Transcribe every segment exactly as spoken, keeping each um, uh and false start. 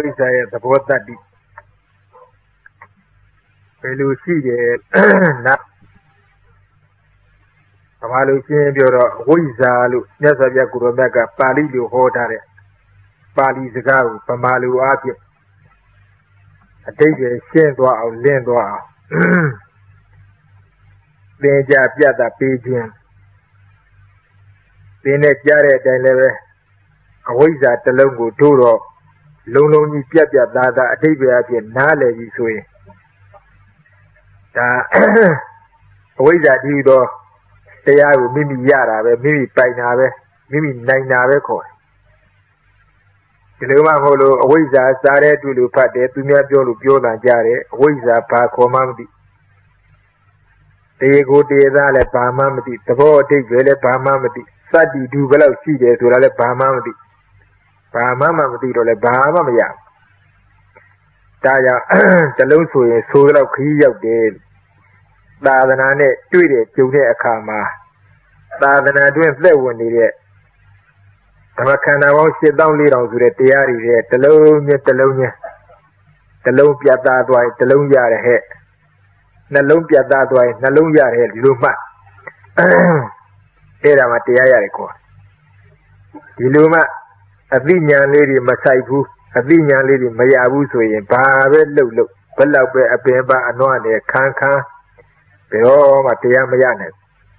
Isaiah the boat that deep. Pelusi, not Amalusin, your Wizalu, Nesavia Kuromega, Palilu Hotare, Pali Zagaru, Pamalu Aki. A day a shendwa of Lendwa. Benja Piata Pigeon. Bene Jare Deleve, a Wiza Telungu Turo, Luluni Piata Dada, a David Nale Isui. Wiza Dido, they are Mimi Yara, Mimi Painave, Mimi Nainave Coy. The Luma Holo, Wiza, Sare to Lupade, to Miajo Lupiola Jare, Wiza Pacomamdi. They go there, let Pamamdi, the boy take Vele Pamamdi, Sadi do well see there to let Pamamdi. Pamamdi or let Pamamia. Taya, the Lusu is so of Key of Dale. Rather than it, do it, to get a karma. Rather than doing that one, idiot. Tamakana won't sit down little to the Tiari here, the low, the low, the low Piata, the low yard ahead. Nalumpia that way, Nalumpia head, Luma. Era Matia record. Iluma, a vinyan lady Masaibu, a vinyan lady Mayabuso, and Pavel Lulu, Palabe, a Bemba, and one a canca, Pero Matia Mayanet.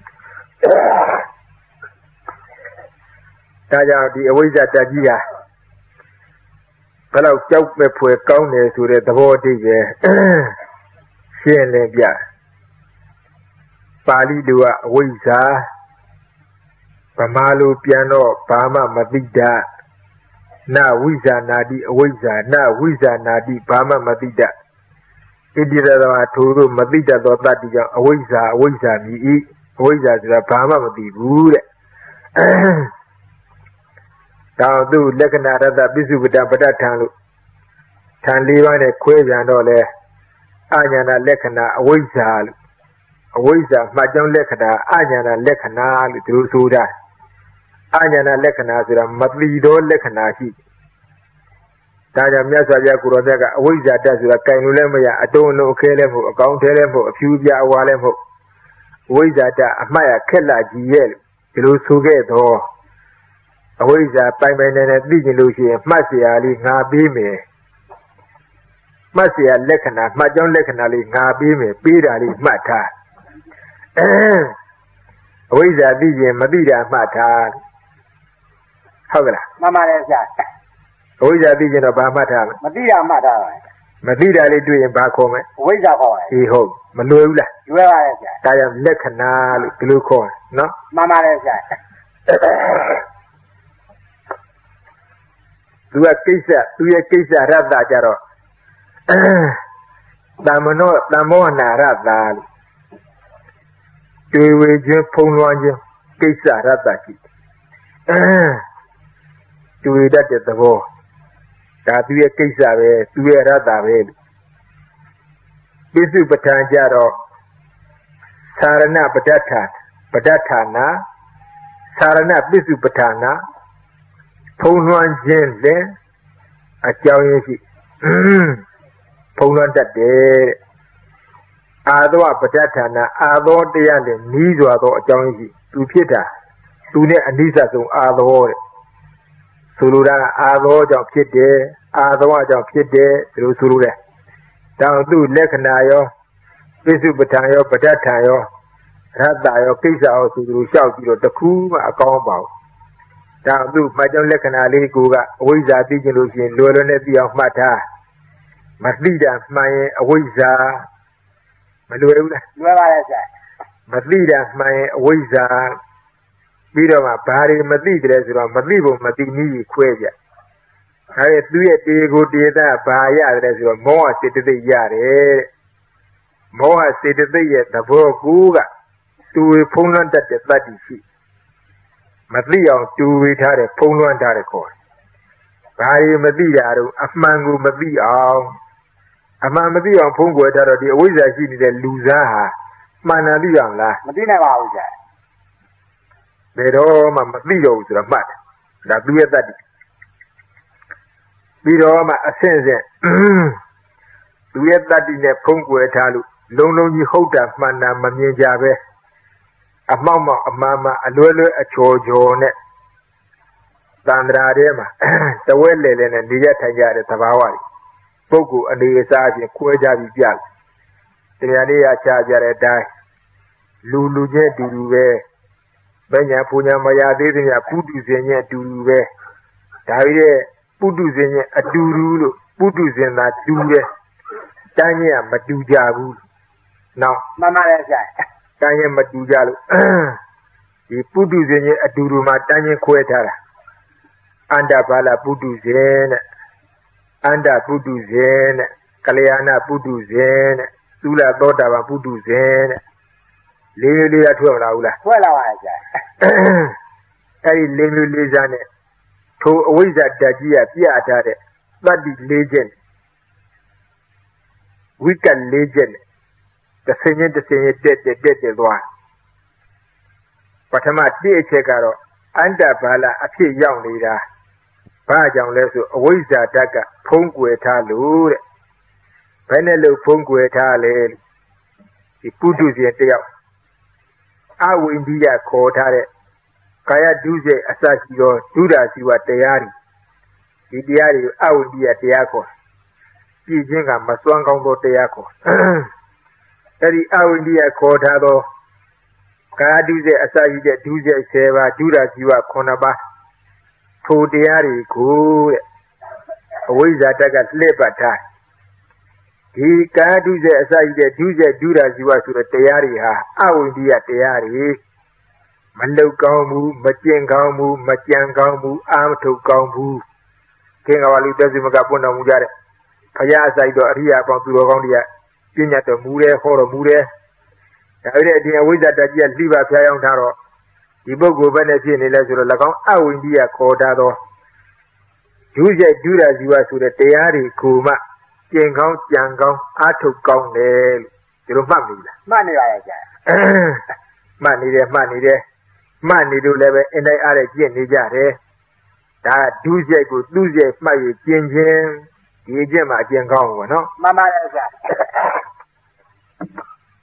Taya, the Awiza Tagia. Palau choke me for a counter to the devotee. Shenebia Pali Dua Wiza Pamalu Piano Pama Madida Na Wiza Nadi Wiza Na Wiza Nadi Pama Madida Idira Turu Madida Dotatiga Wiza Wiza Mi Wiza the Pama Madi Down do Lekanada the busy with the Badatan Tanlivan a Quavian ole Anyana lekana Wiza Wiza Majon lekana Anyana lekana through Suda Anyana lekana Sura Madlido lekana he Tanya Miasa Kurodaga Wiza does a Kainulemia I don't know Kelemo account Telemo a few Ya Walemo Wiza Maya Kella Giel through Sugeto Wiza Paiman and Vision Lucy Masia Ali Nabime Masia Lekana, Majon Lekanali, Nabime, Pidali, Mata. Wiza Vision, Madida, Mata. Hogla. Mamma is that. Wiza Vision of Mata. Madida, Mata. Madida, they do in back home. Wiza Hoy. He hope. Manuela. Where is that? I am Lekana, Glucon, no? Mamma is that. Do a kisa, do a kisa, Rabda Jaro. Damano, Damona Radal. Do we jump Ponwanja, Kisa Radaki? Do we that at the war? That we a Kisa, do we a Radavale? Bisu Batanjaro Sarana Badata, Badatana, Sarana Bisu Batana, Ponwan then a Jawi. Poland that day. Ado Patatana, Ado de Yale, Nizo Ado Johnny, to Pita, Tune and Nisa to Ado. Surura, Ado Jam Pite, Ado Jam Pite, through Surura. Down to Lekanayo, Bisu Batayo, Patatayo, Radayo, Kisa, to shout you the crew, a combo. Down to Madame Lekanali, Guga, Wiza Pigeon, Lorena of Mata. Madlida, my Wiza, Maluela. Where is that? Madlida, my Wiza, Vidoma, Pari, Madlida, Madlibo, Madini, Quaja. I do a day go there, Baya, there's a more city the yard, more city the yet, the Boguga, to a Poland at the bloody sheet. Madlio, to retire a Poland record. Pari Madida, Afmangu Madia. Amamadi on Pongo at the Wiza, the Luzaha, Manadian, Medina Wauza. Pero Mamadios, the mat, that do it that. Bidoma a sense. Do you that in a pungue talu? Long you hold up, mana, mamma jabe. A mama, a mama, a lolo, a chojo net. Sandra Dema, the well and the Yataya Tavawari. Pogo and the Isaac, Kuajabi Bial. The Yania Chaja die. Lulu jet do you Benya Punya Maya Devia Pudu Zenya do you Davide Pudu Zenya a duru, Pudu Zena dure. Tanya Matujabu. Now, Mamma Tanya Matujalu. The Pudu Zenya a duru Matanya Quetara. Anda bala budu zen, anda budu zen, Kalyana budu zen, Sula Dodava budu zen, Lily at Walla. Well, I said. Every Lemu Lizane, to a wizard Dajia Piatare, but the legend. Wicked legend, the senior, the senior dead, the dead, the one. But I'm at the Chegaro, anda bala a few young leader. Pajang lesu oiza daga pongwe talu penelo pongwe tale ipudu zientea awu india ko tare kaya duze asaki yo duda siwa tayari idiari awu india tayako kijinga maswanga ngo tayako eri awu india ko tado kaya duze asaki de duze seva duda siwa konaba Todiari good. Away that I got lebata. He can't do the aside the do the do as you are to the Tayari ha. I will be at Tayari. Mando Gamu, Matian Gamu, Matian Gamu, Amto Gamu. King of Ali does him a gapona mudare. Payasa do Ria from Turondia. Pinya to Mure, Horo Mure. I read in a way that I just leave a Pion Taro. Ibogo benefit in Lazaro Lagon, our India Cordado. Use a do as you are to the Tayari, Kuma, Jangong, Jangong, Ato Gong, your family. Money, I said. Money there, money there. Money do level and I are a Jenny Jare. That do they go, do they, my Jin Jim, the Jim at Jangong, no? Mamma, I said.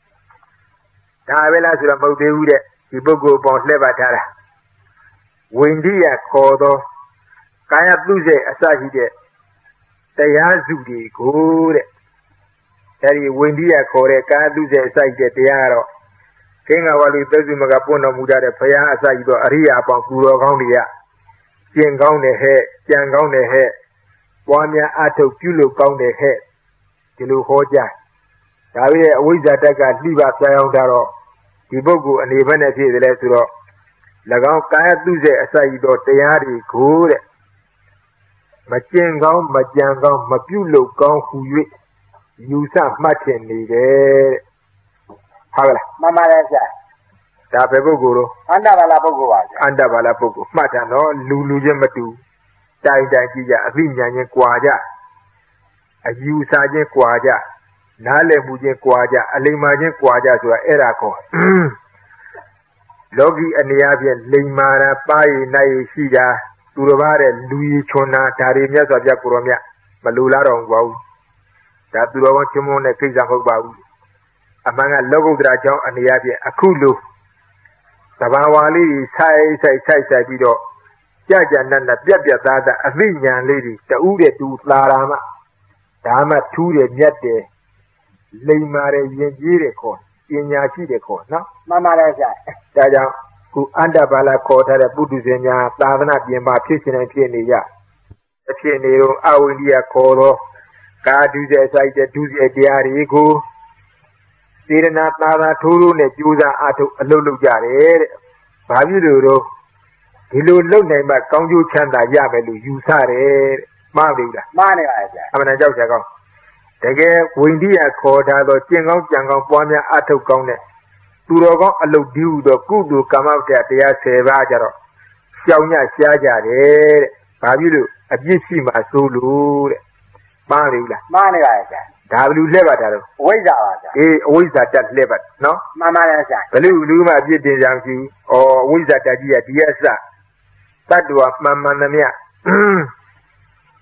I will ask you about the Ude. Ibogo bon levatara. Windia kodo. Kaya bluze asahide. Tayazudi good. Tari windia kore kaya bluze asahide tayaro. Kinga wali dozu magapona mudare paya asahido aria upon kuro gaundia. Jing gaune he, jang gaune he. Wamia ato kulo gaune he. Kilu hoja. Tawi wizataka liba payondaro. Ibogo and even if he is less to Lagao Kaya Duze Asaido Tayari good. Machengo, Majango, Mapulo Gong who you some Machin needed. Hala, Mamma, I said. Tapegoro, Anda Valabogo, Anda Valabogo, Matano, Lulu Yamatu, Tai Dajia, Vinya Quaja, a you Sergeant Quaja. Nale Mujin Quaja, Alimajin Quaja to Erako. Logi and Yavian, Limara, Pai, Nai Shida, Turovare, Louis Chona, Tarimias of Yakuromia, Malula on Wow. That Durawan Chimon, a piece of Bau. Among a logo dragon and Yavia, Akulu. Tabawali, Sai, Sai, Sai, Sai, Bido. Jaja Nanda, Biabia Dada, a Vinyan lady, the Ude to Larama. Dama Ture Nyate. Leimare Yenjire ko, Yenyachi de ko, no? Mamma, I said. Dada, who under Bala Kota, the Buduzenia, Tavana, Yama, Kitchen and Piania. The Pianero, our India Coro, Gadu, the side, do the Diari go. Sirena Nana Turu, Nejuza, Ato, Lulu Jare, Babudo, Hilu Lune, but Kongu Chanda Yamalu, you sare, Mavida. Money, I said. I'm a joke. Again, Windia Kota, the Jingo, Jango, Pona, Ato Gone. Turogo, a look due, the Kudu come out at the Asevajaro. Xiaonya Xiaja, Babilu, a Jishima Sulu, Marilla. Money, I said. W Levataro. Where's our? Eh, always at that level, no? Mamma, I said. The Luma did the Yankee, or with that idea, yes, sir. That was Mamma Namia.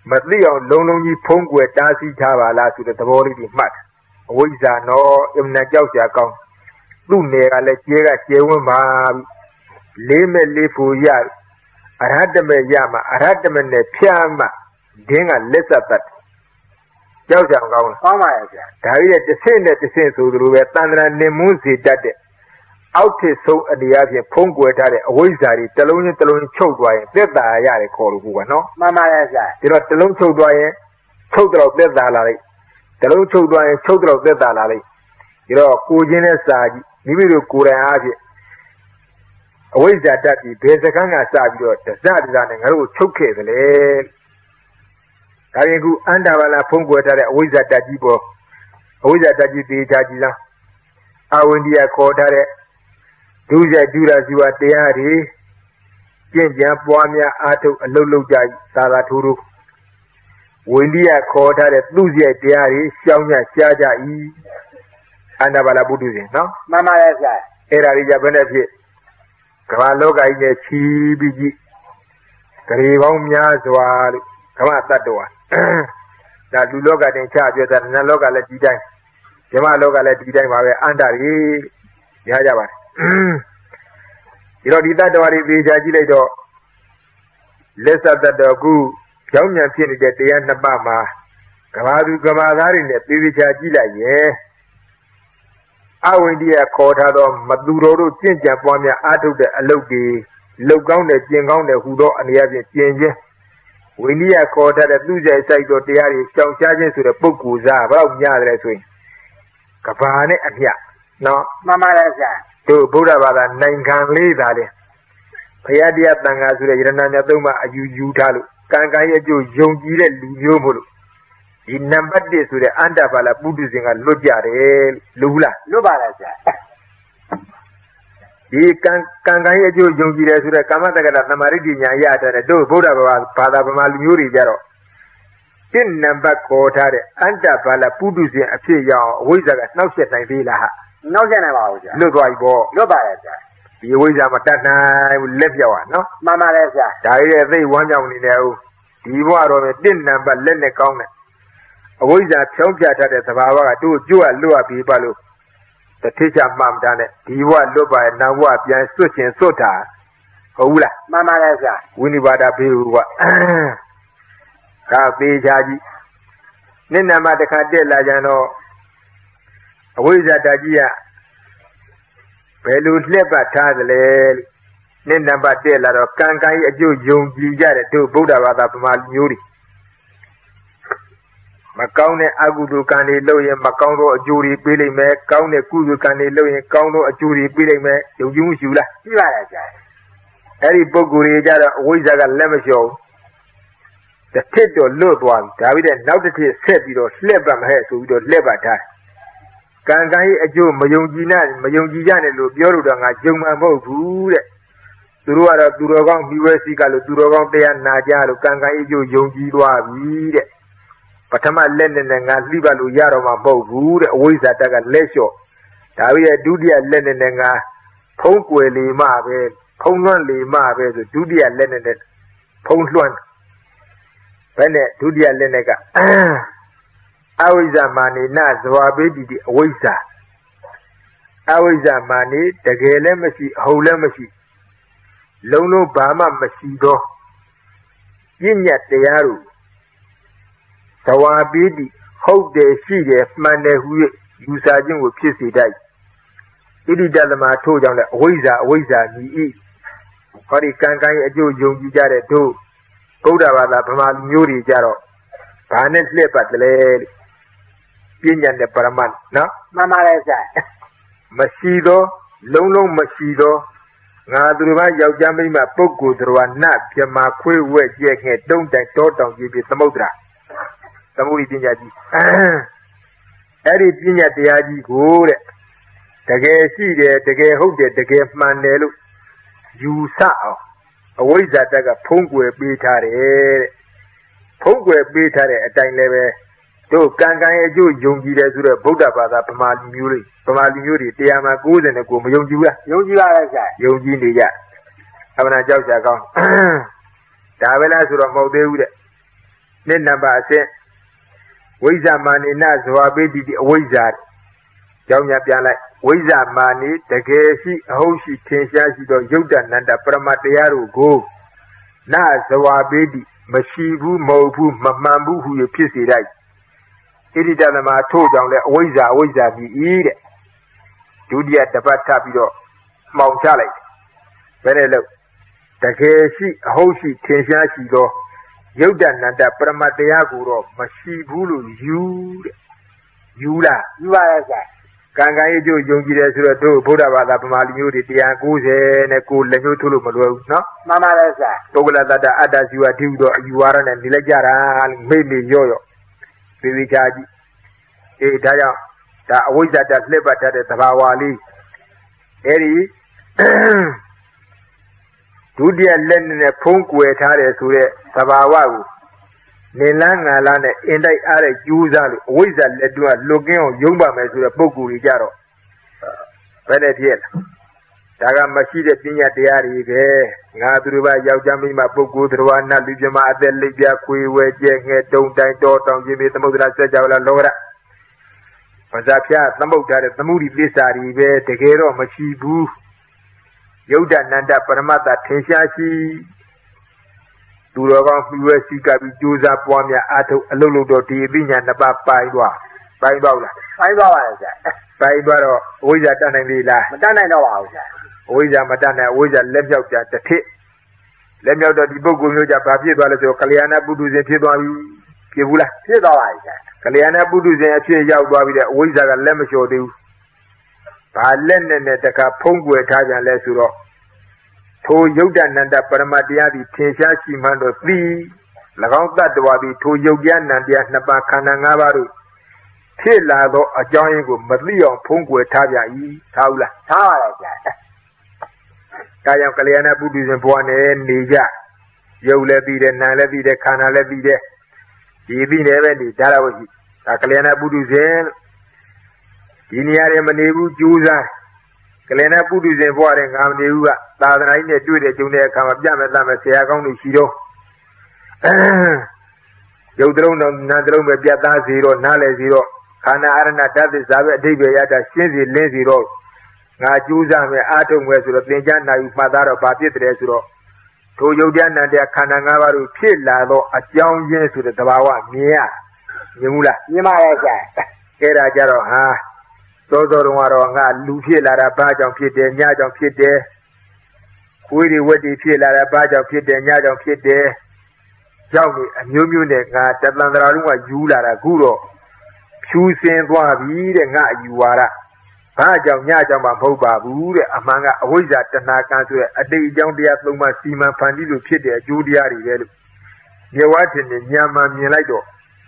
မသိအောင်လုံးလုံးကြီးဖုံးကွယ်တားဆီးထားပါလားဆိုတဲ့သဘောလေးဒီမှတ်အဝိဇ္ဇာနော်အမှန်ကြောက်ကြကောင်းသူ့နယ်ကလည်းကျဲကကျဲဝန်းပါလေးမဲ့လေးဖူရအရဟတမေရမှာအရဟတမေနဲ့ဖြာမှဒင်းကလက်ဆက်တတ်ကြောက်ကြကောင်းလားကောင်းပါရဲ့ဗျာဒါကြီးရဲ့တစ်ဆင့်နဲ့တစ်ဆင့်ဆိုသလိုပဲတန်ត្រာနေမွန်းစေတတ်တဲ့အောက်ထစ်ဆုံးအနေအချင်းဖုံးကွယ်ထားတဲ့အဝိဇ္ဇာတွေတလုံးချင်းတလုံးချင်းချုပ်သွားရင်သက်သာရတယ်ခေါ်လို့ကနော်မှန်ပါရဲ့ဗျာဒီတော့တလုံးချုပ်သွားရင်ချုပ်တော့သက်သာလာလိုက်တလုံးချုပ်သွားရင်ချုပ်တော့သက်သာလာလိုက်ဒီတော့ကိုချင်းနဲ့စာကြည့်မိမိတို့ကိုယ်တိုင်အားဖြင့်အဝိဇ္ဇာတတ်ပြီးဘယ်စကန်းကစပြီးတော့တစတစနဲ့ငါတို့ချုပ်ခဲ့တယ်လေဒါရင်ခုအန္တဘာလာဖုံးကွယ်ထားတဲ့အဝိဇ္ဇာတတ်ကြီးပေါ်အဝိဇ္ဇာတတ်ကြီးသေးချာကြီးလားအဝိန္ဒိယခေါ်ထားတဲ့ဒုစရိုက်ဒုရဇီဝတရားတွေကျင့်ကြံပွားများအားထုတ်အလုံးလုံးကြသာသာထိုးထိုးဝိန္ဒိယခေါ်ထားတဲ့သူစရိုက်တရားတွေရှောင်းကြရှားကြ၏အန္တဘာလာပုထုဇဉ်နော်မှန်ပါရဲ့ဗျာအဲ့ဒါကြီးကြဘယ်နဲ့ဖြစ်ကမ္ဘာလောကကြီးနဲ့ချီးပြီးကြည့်ဂရေပေါင်းများစွာလို့ကမ္ဘာတတ္တဝါဒါလူလောကတင်ချပြောတာနတ်လောကလည်းဒီတိုင်းဇမလောကလည်းဒီတိုင်းပါပဲအန္တရီရကြပါတယ်ဒီတော့ဒီတတ္တဝါတွေသေချာကြည့်လိုက်တော့လက်ဆက်တတ်တော်ကူကြောင်းမြန်ဖြစ်နေတဲ့တရားနှစ်ပါးမှာကဘာသူကဘာသားတွေနဲ့သေသေချာကြည့်လိုက်ရဲ့အဝိန္ဒိယခေါ်ထားသောမသူတော်တို့ကျင့်ကြံပွားများအားထုတ်တဲ့အလုပ်တွေလုပ်ကောင်းတဲ့ကျင့်ကောင်းတဲ့ဟူသောအနေအချင်းကျင့်ခြင်းဝိနည်းခေါ်ထားတဲ့သူ့ရဲ့စိုက်တော်တရားတွေရှောင်ရှားခြင်းဆိုတဲ့ပုဂ္ဂိုလ်စားဘယ်တော့များတယ်ဆိုရင်ကဘာနဲ့အမြနော်မှန်ပါရဲ့ဗျာတို့ဗုဒ္ဓဘာသာနိုင်ငံလေးသာလေဘုရားတရားတန်ခါဆိုတဲ့ယရဏမြတ်သုံးပါအယူယူထားလို့ကံကံရဲ့အကျိုးယုံကြည်တဲ့လူမျိုးမို့လို့ဒီနံပါတ်တစ်ဆိုတဲ့အန္တဘာလာပုထုဇဉ်ကလွတ်ကြတယ်လူဘူးလားလွတ်ပါလားဗျာဒီကံကံကံရဲ့အကျိုးယုံကြည်တယ်ဆိုတဲ့ကာမတက္ကတာသမာဓိဉာဏ်ရတဲ့တို့ဗုဒ္ဓဘာသာဘာသာဗမာလူမျိုးတွေကြတော့ဒီနံပါတ်ခေါ်ထားတဲ့အန္တဘာလာပုထုဇဉ်အဖြစ်ရအောင်အဝိဇ္ဇာကနှောက်ယှက်နိုင်သေးလားဟာနှောက်ယှက်နိုင်ပါဘူးဗျာလွတ်သွားပြီပေါ့လွတ်ပါရဲ့ဗျာဒီအဝိဇ္ဇာမတတ်နိုင်ဘူးလက်ပြောက်อ่ะနော်မှန်ပါရဲ့ဗျာဒါရဲ့အသိဝမ်းကြောင်နေတယ်ဟုတ်ဒီဘဝတော့ပဲတစ်နံပါတ်လက်နဲ့ကောင်းတယ်အဝိဇ္ဇာဖြောင်းပြတတ်တဲ့သဘာဝကတို့ကြွတ်လွတ်ပြီးပါလို့တတိချမှမတန်းနဲ့ဒီဘဝလွတ်ပါရဲ့နောက်ဘဝပြန်စွတ်ချင်စွတ်တာဟုတ်ဘူးလားမှန်ပါရဲ့ဗျာဝိနိပါဒဘေးဘူးကဒါသေးချာကြီးနိနမတခါတက်လာကြတော့အဝိဇ္ဇာတကြီးကဘယ်လိုလှက်ပတ်ထားသလဲနိနမတက်လာတော့ကံကံရဲ့အကျိုးယုံကြည်ကြတဲ့တို့ဗုဒ္ဓဘာသာဗမာလူမျိုးတွေမကောင်းတဲ့အကုသိုလ်ကံတွေလုပ်ရင်မကောင်းသောအကျိုးတွေပေးလိမ့်မယ်ကောင်းတဲ့ကုသိုလ်ကံတွေလုပ်ရင်ကောင်းသောအကျိုးတွေပေးလိမ့်မယ်ယုံကြည်မှုရှိလားရှိပါရဲ့ဗျာအဲ့ဒီပုဂ္ဂိုလ်တွေကြတော့အဝိဇ္ဇာကလက်မလျှော်ဘူးတစ်ထစ်တော့လွတ်သွားပြီဒါပြီးတဲ့နောက်တစ်ထစ်ဆက်ပြီးတော့လှက်ပတ်မဟဲ့ဆိုပြီးတော့လှက်ပတ်ထားကံကံရဲ့အကျိုးမယုံကြည်နဲ့မယုံကြည်ကြနဲ့လို့ပြောလို့တော့ငါယုံမှာမဟုတ်ဘူးတဲ့သူတို့ကတော့သူတော်ကောင်းပြီးဝဲစီကလို့သူတော်ကောင်းတရားနာကြလို့ကံကံရဲ့အကျိုးယုံကြည်သွားပြီတဲ့ပထမလက်နဲ့နဲ့ငါလှိပတ်လို့ရတော့မှာမဟုတ်ဘူးတဲ့အဝိဇ္ဇာတက်ကလက်လျှော့ဒါပြီးရဲ့ဒုတိယလက်နဲ့နဲ့ငါဖုံးကွယ်လေမှပဲဖုံးလွှမ်းလေမှပဲဆိုဒုတိယလက်နဲ့နဲ့ဖုံးလွှမ်းဘယ်နဲ့ဒုတိယလက်နဲ့ကအဝိဇ္ဇာမာနေနဇဝပေတိတိအဝိဇ္ဇာအဝိဇ္ဇာမာနေတကယ်လည်းမရှိအဟုတ်လည်းမရှိလုံးလုံးဘာမှမရှိတော့ပြည့်ညတ်တရားတို့သဝါပိတိဟုတ်တယ်ရှိတယ်မှန်တယ်ဟူ၍ယူဆခြင်းကိုဖြစ်စေတတ်ဣတိတသမထို့ကြောင့်လည်းအဝိဇ္ဇာအဝိဇ္ဇာမြည်၏ဟောဒီကံကံရဲ့အကျိုးယုံကြည်ကြတဲ့တို့ဗုဒ္ဓဘာသာဗမာလူမျိုးတွေကြတော့ဘာနဲ့လှည့်ပတ်တယ်လဲပြဉ္ညာနဲ့ပရမတ်နော်မှန်ပါရဲ့ဗျာမရှိတော့လုံးလုံးမရှိတော့ငါသူတို့ကယောက်ျားမိန်းမပုဂ္ဂိုလ်တော်နတ်ပြမခွေးဝဲကျဲငှဲ့တုံးတိုင်တောတောင်ကြီးပြီးသမုဒ္ဒရာသမုဒိပညာကြီးအဲ့ဒီပညာတရားကြီးကိုတဲ့တကယ်ရှိတယ်တကယ်ဟုတ်တယ်တကယ်မှန်တယ်လို့ယူဆအောင်အဝိဇ္ဇာတက်ကဖုံးကွယ်ပေးထားတယ်တဲ့ဖုံးကွယ်ပေးထားတဲ့အတိုင်းလည်းပဲတို့ကံကံရဲ့အကျိုးယုံကြည်တယ်ဆိုတော့ဗုဒ္ဓဘာသာဗမာလူမျိုးတွေဗမာလူမျိုးတွေတရားမှာကိုးစင်တဲ့ကိုမယုံကြည်ဘူးလားယုံကြည်ပါရဲ့ဗျာယုံကြည်နေကြအမှန်ကြောက်ကြကောင်းဒါပဲလားဆိုတော့မဟုတ်သေးဘူးတဲ့နှစ်နံပါတ်အဆင့်ဝိဇ္ဇာမာနိနဇဝပိတိအဝိဇ္ဇာကြောင်းများပြန်လိုက်ဝိဇ္ဇာမာနိတကယ်ရှိအဟုတ်ရှိထင်ရှားရှိသောယုတ်တနန္တပရမတရားတို့ကိုနဇဝပိတိမရှိဘူးမဟုတ်ဘူးမမှန်ဘူးဟူ၍ဖြစ်စေလိုက်ဣတိတသမထို့ကြောင့်လည်းအဝိဇ္ဇာအဝိဇ္ဇာပြီးဤတဲ့ဒုတိယတပတ်ထပ်ပြီးတော့မှောင်ချလိုက်ဘယ်နဲ့လို့တကယ်ရှိအဟုတ်ရှိထင်ရှားရှိသောယုတ်တနန္တပရမတရားကိုတော့မရှိဘူးလို့ယူတဲ့ယူလားယူပါရဲ့ဆရာကံကံရဲ့ကျိုးယုံကြည်တယ်ဆိုတော့တို့ဗုဒ္ဓဘာသာဗမာလူမျိုးတွေone ninetyနဲ့ကိုလက်ညှိုးထိုးလို့မလွယ်ဘူးနော်မှန်ပါရဲ့ဆရာပုဂ္ဂလတ္တအတ္တဇီဝတိဟုသောအယူဝါဒနဲ့နေလိုက်ကြတာမိမိရော့ရော့သေသေးချာကြည့်အေးဒါကြောင့်ဒါအဝိဇ္ဇတလှည့်ပတ်တတ်တဲ့သဘာဝလေးအဲဒီဒုတိယလက်နဲ့ဖုံးကွယ်ထားတယ်ဆိုတဲ့သဘာဝကိုနေလန်းငါလာနဲ့အင်တိုက်အားတဲ့ကျူးစားလို့အဝိဇ္ဇလက်တွန်းကလွတ်ကင်းအောင်ယုံပါမယ်ဆိုတဲ့ပုံကူကြီးကြတော့ဘယ်နဲ့ဖြစ်လဲဒါကမရှိတဲ့ပညာတရားတွေပဲငါသူတို့ကယောက်ျားမိန်းမပုဂ္ဂိုလ်တော်နတ်လူပြမအသက်လိပ်ပြခွေဝဲကျဲငဲတုံတိုင်းတော်တောင်ကြီးမြေသမုဒ္ဒရာဆက်ကြဝဠာလောကရပဇာဖျားသမုဒ္ဒရာတဲ့သမုဒိသစ္စာတွေပဲတကယ်တော့မရှိဘူးယုတ်တနန္တပရမတ္တထင်ရှားရှိသူတော်ကောင်းပြွယ်စီကပြီးကြိုးစားပွားများအားထုတ်အလုပ်လုပ်တော့ဒီအပညာနှစ်ပါးပိုင်းသွားပိုင်းသွားလားပိုင်းသွားပါရဲ့ဆရာပိုင်းသွားတော့အဝိဇ္ဇာတတ်နိုင်ပြီလားမတတ်နိုင်တော့ပါဘူးဆရာအဝိဇ္ဇာမတတ်နိုင်အဝိဇ္ဇာလက်မြောက်ကြတစ်ထစ်လက်မြောက်တော့ဒီပုဂ္ဂိုလ်မျိုးကြဘာဖြစ်သွားလဲဆိုတော့ကလျာဏပုထုဇဉ်ဖြစ်သွားပြီဖြစ်ဘူးလားဖြစ်သွားပါရဲ့ဆရာကလျာဏပုထုဇဉ်အဖြစ်ရောက်သွားပြီတဲ့အဝိဇ္ဇာကလက်မလျှော်သေးဘူးဘာလက်နဲ့နဲ့တခါဖုံးကွယ်ထားကြလဲဆိုတော့ထိုယုတ်တနန္တပရမတရားသည်ထင်ရှားရှိမှန်တော့သိ၎င်းတတ္တဝါသည်ထိုယုတ်တရားနံတရားနှစ်ပါးခန္ဓာ၅ပါးတို့ဖြစ်လာသောအကြောင်းရင်းကိုမသိအောင်ဖုံးကွယ်ထားကြ၏ထားဘူးလားထားပါရဲ့ဗျာဒါကြောင့်ကလျာဏပုထုဇဉ်ဘဝနဲ့နေကြယုတ်လည်းသိတယ်နာလည်းသိတယ်ခန္ဓာလည်းသိတယ်ဒီပြီးလည်းပဲနေဒါတော့ရှိဒါကလျာဏပုထုဇဉ်ဒီနေရာတွေမနေဘူးကြိုးစားကလျာဏပုထုဇဉ်ဘဝတဲ့ငါမနေဘူးကသာသနာ့နဲ့တွေ့တဲ့ကျုံတဲ့အခါမှာပြမယ်သားမယ်ဆရာကောင်းတွေရှိတော့ရုပ်တလုံးတော့နာတလုံးပဲပြတ်သားစီတော့နားလည်စီတော့ခန္ဓာအရဏဓာတ်သစ္စာပဲအဓိပ္ပာယ်ရတာရှင်းစီလင်းစီတော့ငါကြိုးစားမယ်အားထုတ်မယ်ဆိုတော့သင်္ချာနာယူမှတ်သားတော့ဘာဖြစ်တယ်ဆိုတော့ထိုယုတ်တရားနံတရားခန္ဓာ၅ပါးတို့ဖြစ်လာတော့အကြောင်းရင်းဆိုတဲ့သဘာဝမြင်ရမြင်ဘူးလားမြင်ပါရဲ့ဆရာကဲဒါကြတော့ဟာသောသောတုန်းကတော့ငါလူဖြစ်လာတာဘာကြောင့်ဖြစ်တယ်ညကြောင့်ဖြစ်တယ်ခွေးတွေဝက်တွေဖြစ်လာတာဘာကြောင့်ဖြစ်တယ်ညကြောင့်ဖြစ်တယ်ကြောင့်ဒီအမျိုးမျိုးနဲ့ငါတသန္တရာလုံးကယူလာတာခုတော့ဖြူစင်သွားပြီတဲ့ငါအယူဝါဒဘာကြောင့်ညကြောင့်မှမဟုတ်ပါဘူးတဲ့အမှန်ကအဝိဇ္ဇာတဏှာကံဆိုတဲ့အတိတ်အကြောင်းတရားသုံးပါးစီမံဖန်တီးလို့ဖြစ်တဲ့အကျိုးတရားတွေပဲလို့မြေဝါထင်နေညာမှမြင်လိုက်တော့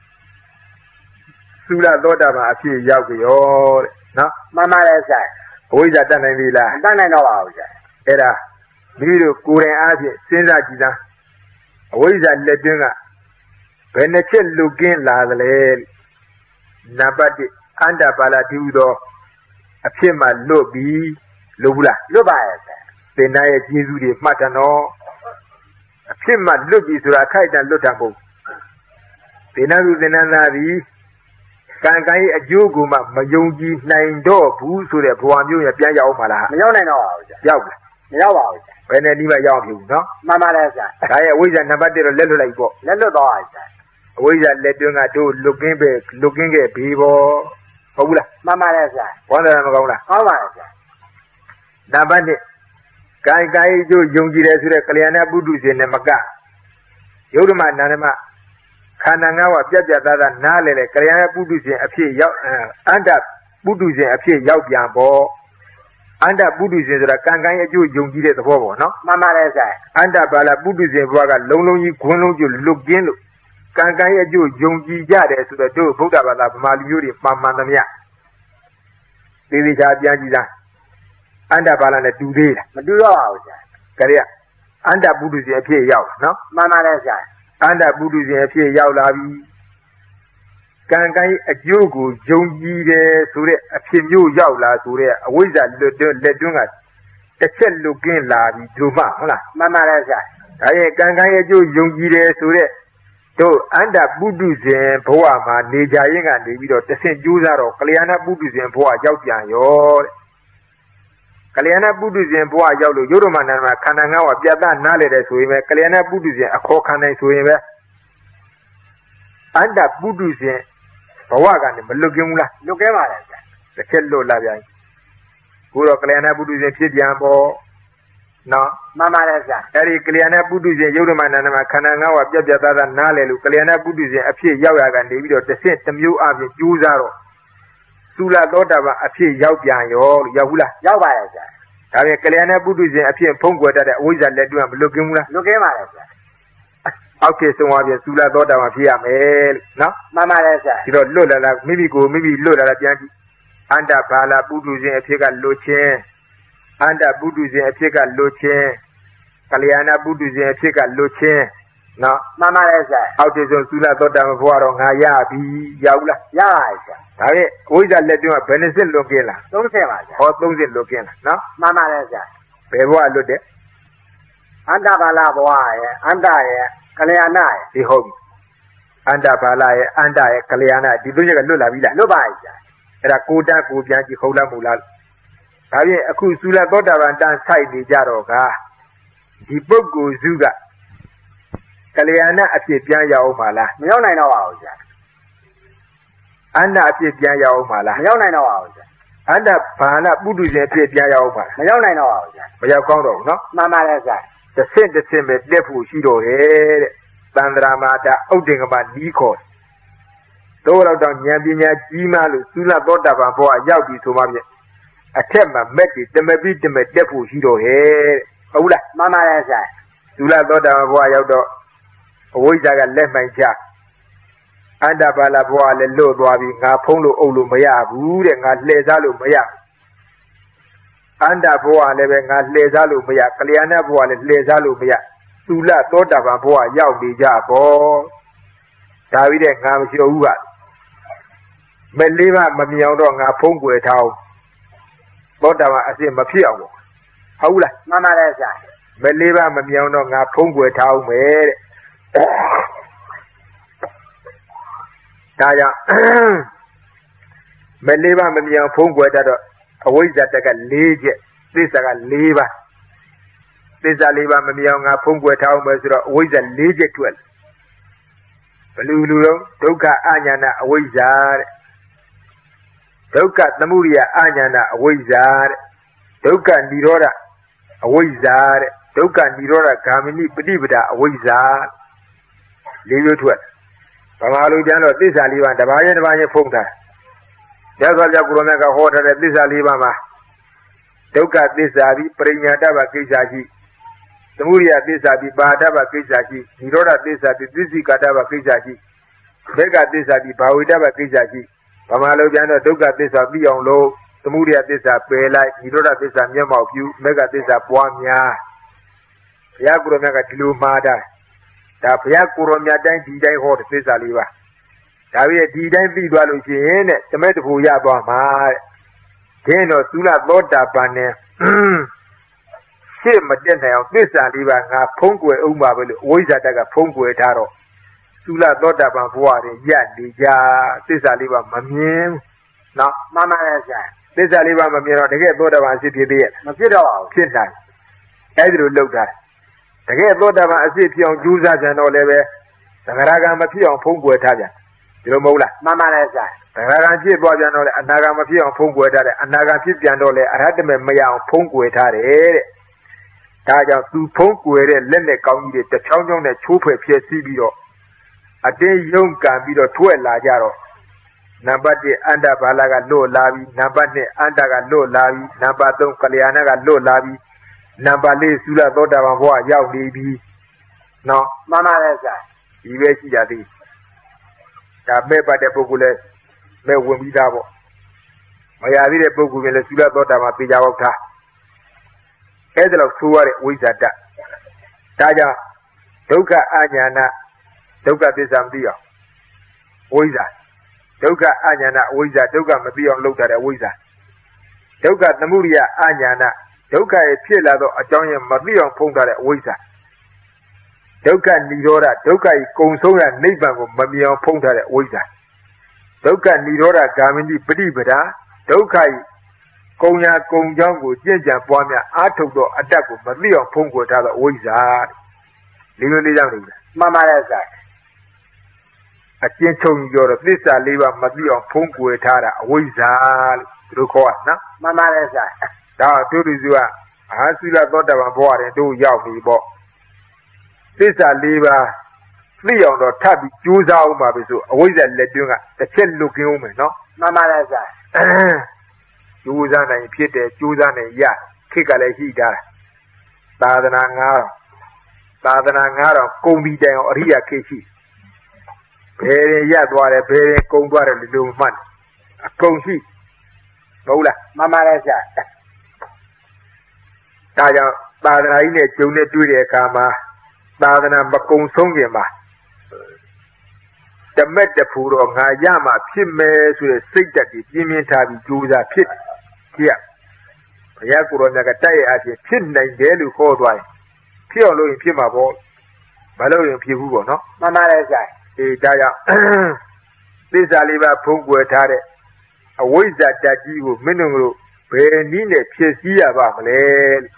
သုလသောတာပန်အဖြစ်ရောက်ကြောတဲ့နော်မှန်ပါတယ်ဆရာအဝိဇ္ဇာတတ်နိုင်ပြီလားမတတ်နိုင်တော့ပါဘူးဆရာအဲ့ဒါမိမိတို့ကိုယ်တိုင်အားဖြင့်စဉ်းစားကြည့်သားအဝိဇ္ဇာလက်တွင်းကဘယ်နှချက်လွတ်ကင်းလာသလဲနံပါတ်oneအန္တပါဠတိဟုသောအဖြစ်မှလွတ်ပြီးလွတ်ဘူးလားလွတ်ပါရဲ့ဆရာသင်္ဍရဲ့ကျေးဇူးတွေမှတ်တယ်နော်အဖြစ်မှလွတ်ပြီဆိုတာခိုက်တန်လွတ်တာမဟုတ်သင်္ဍလူသင်္ဍသားသည်ကံကံရဲ့အကျိုးကိုမှမယုံကြည်နိုင်တော့ဘူးဆိုတဲ့ဘဝမျိုးရပြန်ရောက်မှာလားမရောက်နိုင်တော့ပါဘူးဆရာရောက်လားမရောက်ပါဘူးဆရာဘယ်နဲ့ဒီမှာရောက်ပြီနော်မှန်ပါတယ်ဆရာဒါရဲ့အဝိဇ္ဇာနံပါတ်oneတော့လက်လွတ်လိုက်ပေါ့လက်လွတ်တော့ဆရာအဝိဇ္ဇာလက်တွင်းကတို့လွတ်ကင်းပဲလွတ်ကင်းခဲ့ပြီပေါ့ဟုတ်ဘူးလားမှန်ပါတယ်ဆရာဘောတယ်မကောင်းလားကောင်းပါတယ်ဆရာနံပါတ်twoကံကံရဲ့အကျိုးယုံကြည်တယ်ဆိုတဲ့ကလျာဏပုထုဇဉ်နဲ့မကယုဒ္ဓမနန္ဒမခန္ဓာ၅ပါးပြတ်ပြတ်သားသားနားလေလေကလျာဏပုထုဇဉ်အဖြစ်ရောက်အန္တပုထုဇဉ်အဖြစ်ရောက်ပြန်ပေါ့အန္တပုထုဇဉ်ဆိုတာကံကံရဲ့အကျိုးယုံကြည်တဲ့သဘောပေါ့နော်မှန်ပါတယ်ဆရာအန္တပါဠပုထုဇဉ်ဘဝကလုံးလုံးကြီးခွန်းလုံးကျလွတ်ကင်းလို့ကံကံရဲ့အကျိုးယုံကြည်ကြတယ်ဆိုတော့တို့ဗုဒ္ဓဘာသာဗမာလူမျိုးတွေမှန်မှန်သမျှသေသေးချာပြန်ကြည့်သားအန္တပါဠနဲ့တူသေးလားမတူတော့ပါဘူးဆရာကြရအန္တပုထုဇဉ်အဖြစ်ရောက်နော်မှန်ပါတယ်ဆရာအန္တပုထုဇဉ်အဖြစ်ရောက်လာပြီကံကံရဲ့အကျိုးကိုယုံကြည်တယ်ဆိုတဲ့အဖြစ်မျိုးရောက်လာဆိုတဲ့အဝိဇ္ဇာလွတ်တွန်းလက်တွန်းကတစ်ချက်လွတ်ကင်းလာပြီတို့မှဟုတ်လားမှန်ပါတယ်ဆရာဒါရဲ့ကံကံရဲ့အကျိုးယုံကြည်တယ်ဆိုတဲ့တို့အန္တပုတုဇဉ်ဘဝမှာနေကြရင်ကနေပြီးတော့တဆင့်ကျိုးစားတော့ကလျာဏပုတုဇဉ်ဘဝရောက်ပြန်ရောတဲ့ကလျာဏပုတုဇဉ်ဘဝရောက်လို့ယုဒ္ဓမနန္ဒမှာခန္ဓာငါးပါးပြတ်သားနားလေတဲ့ဆိုရင်ပဲကလျာဏပုတုဇဉ်အခေါ်ခံနိုင်ဆိုရင်ပဲအန္တပုတုဇဉ်ဘဝကနေမလွတ်ကင်းဘူးလားလွတ်ကဲပါလေဗျာတစ်ချက်လွတ်လာပြန်ကိုတော့ကလျာဏပုတုဇဉ်ဖြစ်ပြန်ပေါ့နော်မှန်ပါတယ်ဗျာအဲ့ဒီကလျာဏပုတုဇဉ်ယုဒ္ဓမနန္ဒမှာခန္ဓာငါးပါးပြတ်ပြတ်သားသားနားလေလို့ကလျာဏပုတုဇဉ်အဖြစ်ရောက်ရကနေပြီးတော့တစ်ဆင့်တစ်မျိုးအပြင်ကျိုးစားတော့သုလသောတာပန်အဖြစ်ရောက်ပြန်ရောလို့ရောက်ဘူးလားရောက်ပါရဲ့ဗျာဒါပြန်ကလျာဏပုတုဇဉ်အဖြစ်ဖုံးကွယ်တတ်တဲ့အဝိဇ္ဇာလက်တွန်းမလွတ်ကင်းဘူးလားလွတ်ကင်းပါရဲ့ဗျာအောက်ကျေဆုံးအပြင်သုလသောတာပန်ဖြစ်ရမယ်လို့နော်မှန်ပါတယ်ဗျာဒီတော့လွတ်လာလာမိမိကိုမိမိလွတ်လာလာပြန်ကြည့်အန္တဘာလပုတုဇဉ်အဖြစ်ကလွတ်ခြင်းအန္တပုတုဇဉ်အဖြစ်ကလွတ်ခြင်းကလျာဏပုတုဇဉ်အဖြစ်ကလွတ်ခြင်းနော်မှန်ပါတယ်ဗျာအောက်ကျေဆုံးသုလသောတာပန်ဘဝတော့ငါရပြီရောက်လားရပါရဲ့ဗျာဒါဖြင့်ဝိဇ္ဇာလက်တွန်းကဘယ်နှစစ်လွတ်ကင်းလားသုံးဆယ်ပါဗျာဟောသုံးစစ်လွတ်ကင်းလားနော်မှန်ပါတယ်ဗျာဘယ်ဘဝလွတ်တယ်အန္တဘာလဘဝရဲ့အန္တရဲ့ကလျာဏရဲ့ဒီဟုတ်ပြီအန္တဘာလရဲ့အန္တရဲ့ကလျာဏဒီသုံးချက်ကလွတ်လာပြီလားလွတ်ပါရဲ့ဗျာအဲ့ဒါကိုတန်းကိုပြန်ကြည့်ဟုတ်လားမဟုတ်လားဒါဖြင့်အခုသုလသောတာပန်တန်းဆိုင်နေကြတော့ကဒီပုဂ္ဂိုလ်စုကကလျာဏအဖြစ်ပြန်ရအောင်ပါလားမရောက်နိုင်တော့ပါဘူးဗျာအန္တအဖြစ်ပြန်ရအောင်ပါလားမရောက်နိုင်တော့ပါဘူးဗျာအန္တဘာလပုတုဇဉ်အဖြစ်ပြန်ရအောင်ပါလားမရောက်နိုင်တော့ပါဘူးဗျာမရောက်ကောင်းတော့ဘူးနော်မှန်ပါတယ်ဗျာတစ်ဆင့်တစ်ဆင့်ပဲတက်ဖို့ရှိတော့တယ်တဲ့သန္တရာမာတာဥဒ္ဒေငမနီးခေါ်တော့တော့တောင်ဉာဏ်ပညာကြီးမှလို့သုလသောတာပန်ဘဝရောက်ပြီဆိုမှဖြင့်အထက်မှာမက်တွေတမပိတမတက်ဖို့ရှိတော့ဟဲ့ဟုတ်လားမှန်ပါတယ်ဆရာသုလသောတာပန်ဘဝရောက်တော့အဝိဇ္ဇာကလက်မှန်ချအန္တပါဠဘဝလည်းလွတ်သွားပြီငါဖုံးလို့အုပ်လို့မရဘူးတဲ့ငါလှည့်စားလို့မရအန္တဘဝလည်းပဲငါလှည့်စားလို့မရကလျာဏဘဝလည်းလှည့်စားလို့မရသုလသောတာပန်ဘဝရောက်နေကြပေါ့ဒါပြီးတဲ့ငါမရှိဘူးကမလေးပါမမြောင်တော့ငါဖုံးကွယ်ထားအောင်သောတာပန်အစစ်မဖြစ်အောင်ဟုတ်လားမှန်ပါတယ်ဆရာမလေးပါမမြောင်တော့ငါဖုံးကွယ်ထားအောင်မယ်တဲ့ဒါကြောင့်မလေးပါမမြောင်ဖုံးကွယ်တတ်တော့အဝိဇ္ဇာတက်က၄ချက်သစ္စာက၄ပါးသစ္စာ၄ပါးမမြောင်ငါဖုံးကွယ်ထားအောင်မယ်ဆိုတော့အဝိဇ္ဇာ၄ချက်ထွက်ဘလူလူလုံးဒုက္ခအညာဏအဝိဇ္ဇာတဲ့ဒုက္ခသမုဒိယအညာဏအဝိဇ္ဇာတဲ့ဒုက္ခនិရောဓအဝိဇ္ဇာတဲ့ဒုက္ခនិရောဓဂ ामिनी ပฏิပဒါအဝိဇ္ဇာလေးမျိုးထွက်ဗမာလူကျမ်းတော့သစ္စာလေးပါးတပါးချင်းတပါးချင်းဖုံးထားရသော်ကြောင့်ကိုရမကဟောထားတဲ့သစ္စာလေးပါးမှာဒုက္ခသစ္စာပြီးပရိညာတ္တဗကိစ္စရှိသမုဒိယသစ္စာပြီးပါဒဗကိစ္စရှိនិရောဓသစ္စာပြီးသစ္စိကတ္တဗကိစ္စရှိဘေကသစ္စာပြီးဘာဝိတ္တဗကိစ္စရှိဗမာလူကျမ်းတော့ဒုက္ခသစ္စာပြီးအောင်လို့သမုဒိယသစ္စာပယ်လိုက်និရောဓသစ္စာမျက်မှောက်ပြုဘေကသစ္စာပွားများဘုရားကိုရမကဒီလိုမှားတာဒါဘုရားကိုရောမြတ်တိုင်းဒီတိုင်းဟောတဲ့သစ္စာလေးပါဒါပြည့်ဒီတိုင်းပြီးသွားလို့ရှိရင်တဲ့တမဲတဖို့ရသွားမှာတဲ့ဒင်းတော့သုလသောတာပန်နဲ့ရှေ့မတက်နိုင်အောင်သစ္စာလေးပါငါဖုံးကွယ်အောင်ပါပဲလို့အဝိဇ္ဇာတက်ကဖုံးကွယ်ထားတော့သုလသောတာပန်ဘဝတွေရပ်နေကြသစ္စာလေးပါမမြင်နော်မှန်ပါရဲ့ဆရာသစ္စာလေးပါမမြင်တော့တကယ်သောတာပန်အစစ်ဖြစ်သေးရဲ့မဖြစ်တော့ပါဘူးဖြစ်နိုင်အဲ့ဒီလိုလုပ်တာတကယ်သောတာပန်အစစ်ဖြစ်အောင်ကြိုးစားကြတော့လည်းပဲသဂရကံမဖြစ်အောင်ဖုံးကွယ်ထားပြန်ဒီလိုမဟုတ်လားမှန်ပါလေဆရာသဂရကံဖြစ်သွားပြန်တော့လေအနာဂံမဖြစ်အောင်ဖုံးကွယ်ထားတယ်အနာဂံဖြစ်ပြန်တော့လေအရဟတမေမရအောင်ဖုံးကွယ်ထားတယ်တဲ့ဒါကြောင့်သူဖုံးကွယ်တဲ့လက်နဲ့ကောင်းကြီးတွေတချောင်းချောင်းနဲ့ချိုးဖယ်ဖြစ်စီးပြီးတော့အတင်းယုံကံပြီးတော့ထွက်လာကြတော့နံပါတ်၁အန္တဘာလကလွတ်လာပြီနံပါတ်၂အန္တကလွတ်လာပြီနံပါတ်၃ကလျာဏကလွတ်လာပြီနံပါတ်၄သုလသောတာပန်ဘဝရောက်နေပြီနော်မှန်ပါလေဆရာဒီပဲရှိကြသေးဒါမဲ့ပတ်တဲ့ပုဂ္ဂိုလ်လည်းမဲ့ဝင်ပြီးသားပေါ့မရသေးတဲ့ပုဂ္ဂိုလ်လည်းသုလသောတာပန်ပြေကြပေါက်ထားအဲ့ဒါလို့ဆိုရတဲ့ဝိဇ္ဇာတဒါကြောင့်ဒုက္ခအညာဏဒုက္ခသစ္စာမသိအောင်ဝိဇ္ဇာဒုက္ခအညာဏဝိဇ္ဇာဒုက္ခမသိအောင်လုပ်တာတဲ့ဝိဇ္ဇာဒုက္ခသမုဒိယအညာဏဒုက္ခရဲ့ဖြစ်လာသောအကြောင်းရင်းမသိအောင်ဖုံးထားတဲ့ဝိဇ္ဇာဒုက္ခនិရောဓဒုက္ခကြီးကုံဆုံးရနိဗ္ဗာန်ကိုမမြင်အောင်ဖုံးထားတဲ့အဝိဇ္ဇာဒုက္ခនិရောဓဂာမိနိပฏิပဒါဒုက္ခကြီးကုံရာကုံကြောင်းကိုကြင်ကြံပွားများအာထုတ်သောအတ္တကိုမသိအောင်ဖုံးကွယ်ထားသောအဝိဇ္ဇာလေးမျိုးလေးကြောင့်နေလားမှန်ပါတယ်ဆရာအကျဉ်းချုပ်ပြောတော့သစ္စာလေးပါးမသိအောင်ဖုံးကွယ်ထားတာအဝိဇ္ဇာလို့ခေါ်တာနော်မှန်ပါတယ်ဆရာဒါတို့လူစုကအာသုလသောတပန်ဘဝရင်တို့ရောက်ပြီပေါ့သစ္စာလေးပါးသိအောင်တော့ထပ်ပြီးကြိုးစားအောင်ပါပဲဆိုအဝိဇ္ဇာလက်တွင်းကတစ်ချက်လွတ်ကင်းအောင်မယ်နော်မှန်ပါတယ်ဆရာကြိုးစားနိုင်ဖြစ်တယ်ကြိုးစားနိုင်ရခေတ်ကလည်းရှိတာသာသနာငါးတော်သာသနာငါးတော်ကုံပြီးတိုင်အောင်အရိယာခေတ်ရှိဘယ်ရင်ရသွားတယ်ဘယ်ရင်ကုံသွားတယ်လို့မှတ်အကုန်ရှိမဟုတ်လားမှန်ပါတယ်ဆရာဒါကြောင့်သာသနာကြီးနဲ့ကျုံနဲ့တွေ့တဲ့အခါမှာသာသနာမကုံဆုံးခင်မှာတမက်တဖူတော့ငါရမှဖြစ်မယ်ဆိုတဲ့စိတ်ဓာတ်ကြီးပြင်းပြင်းထားပြီးကြိုးစားဖြစ်ကြည့်ဘုရားကိုယ်တော်မြတ်ကတိုက်ရအဖြစ်ဖြစ်နိုင်တယ်လို့ခေါ်သွားရင်ဖြစ်အောင်လို့ရင်ဖြစ်မှာပေါ့မလို့ရင်ဖြစ်ဘူးပေါ့နော်မှန်ပါတယ်ဆရာအေးဒါကြောင့်သစ္စာလေးပါးဖုံးကွယ်ထားတဲ့အဝိဇ္ဇာဓာတ်ကြီးကိုမင်းတို့တို့ဘယ်နည်းနဲ့ဖြည့်ဆည်းရပါမလဲ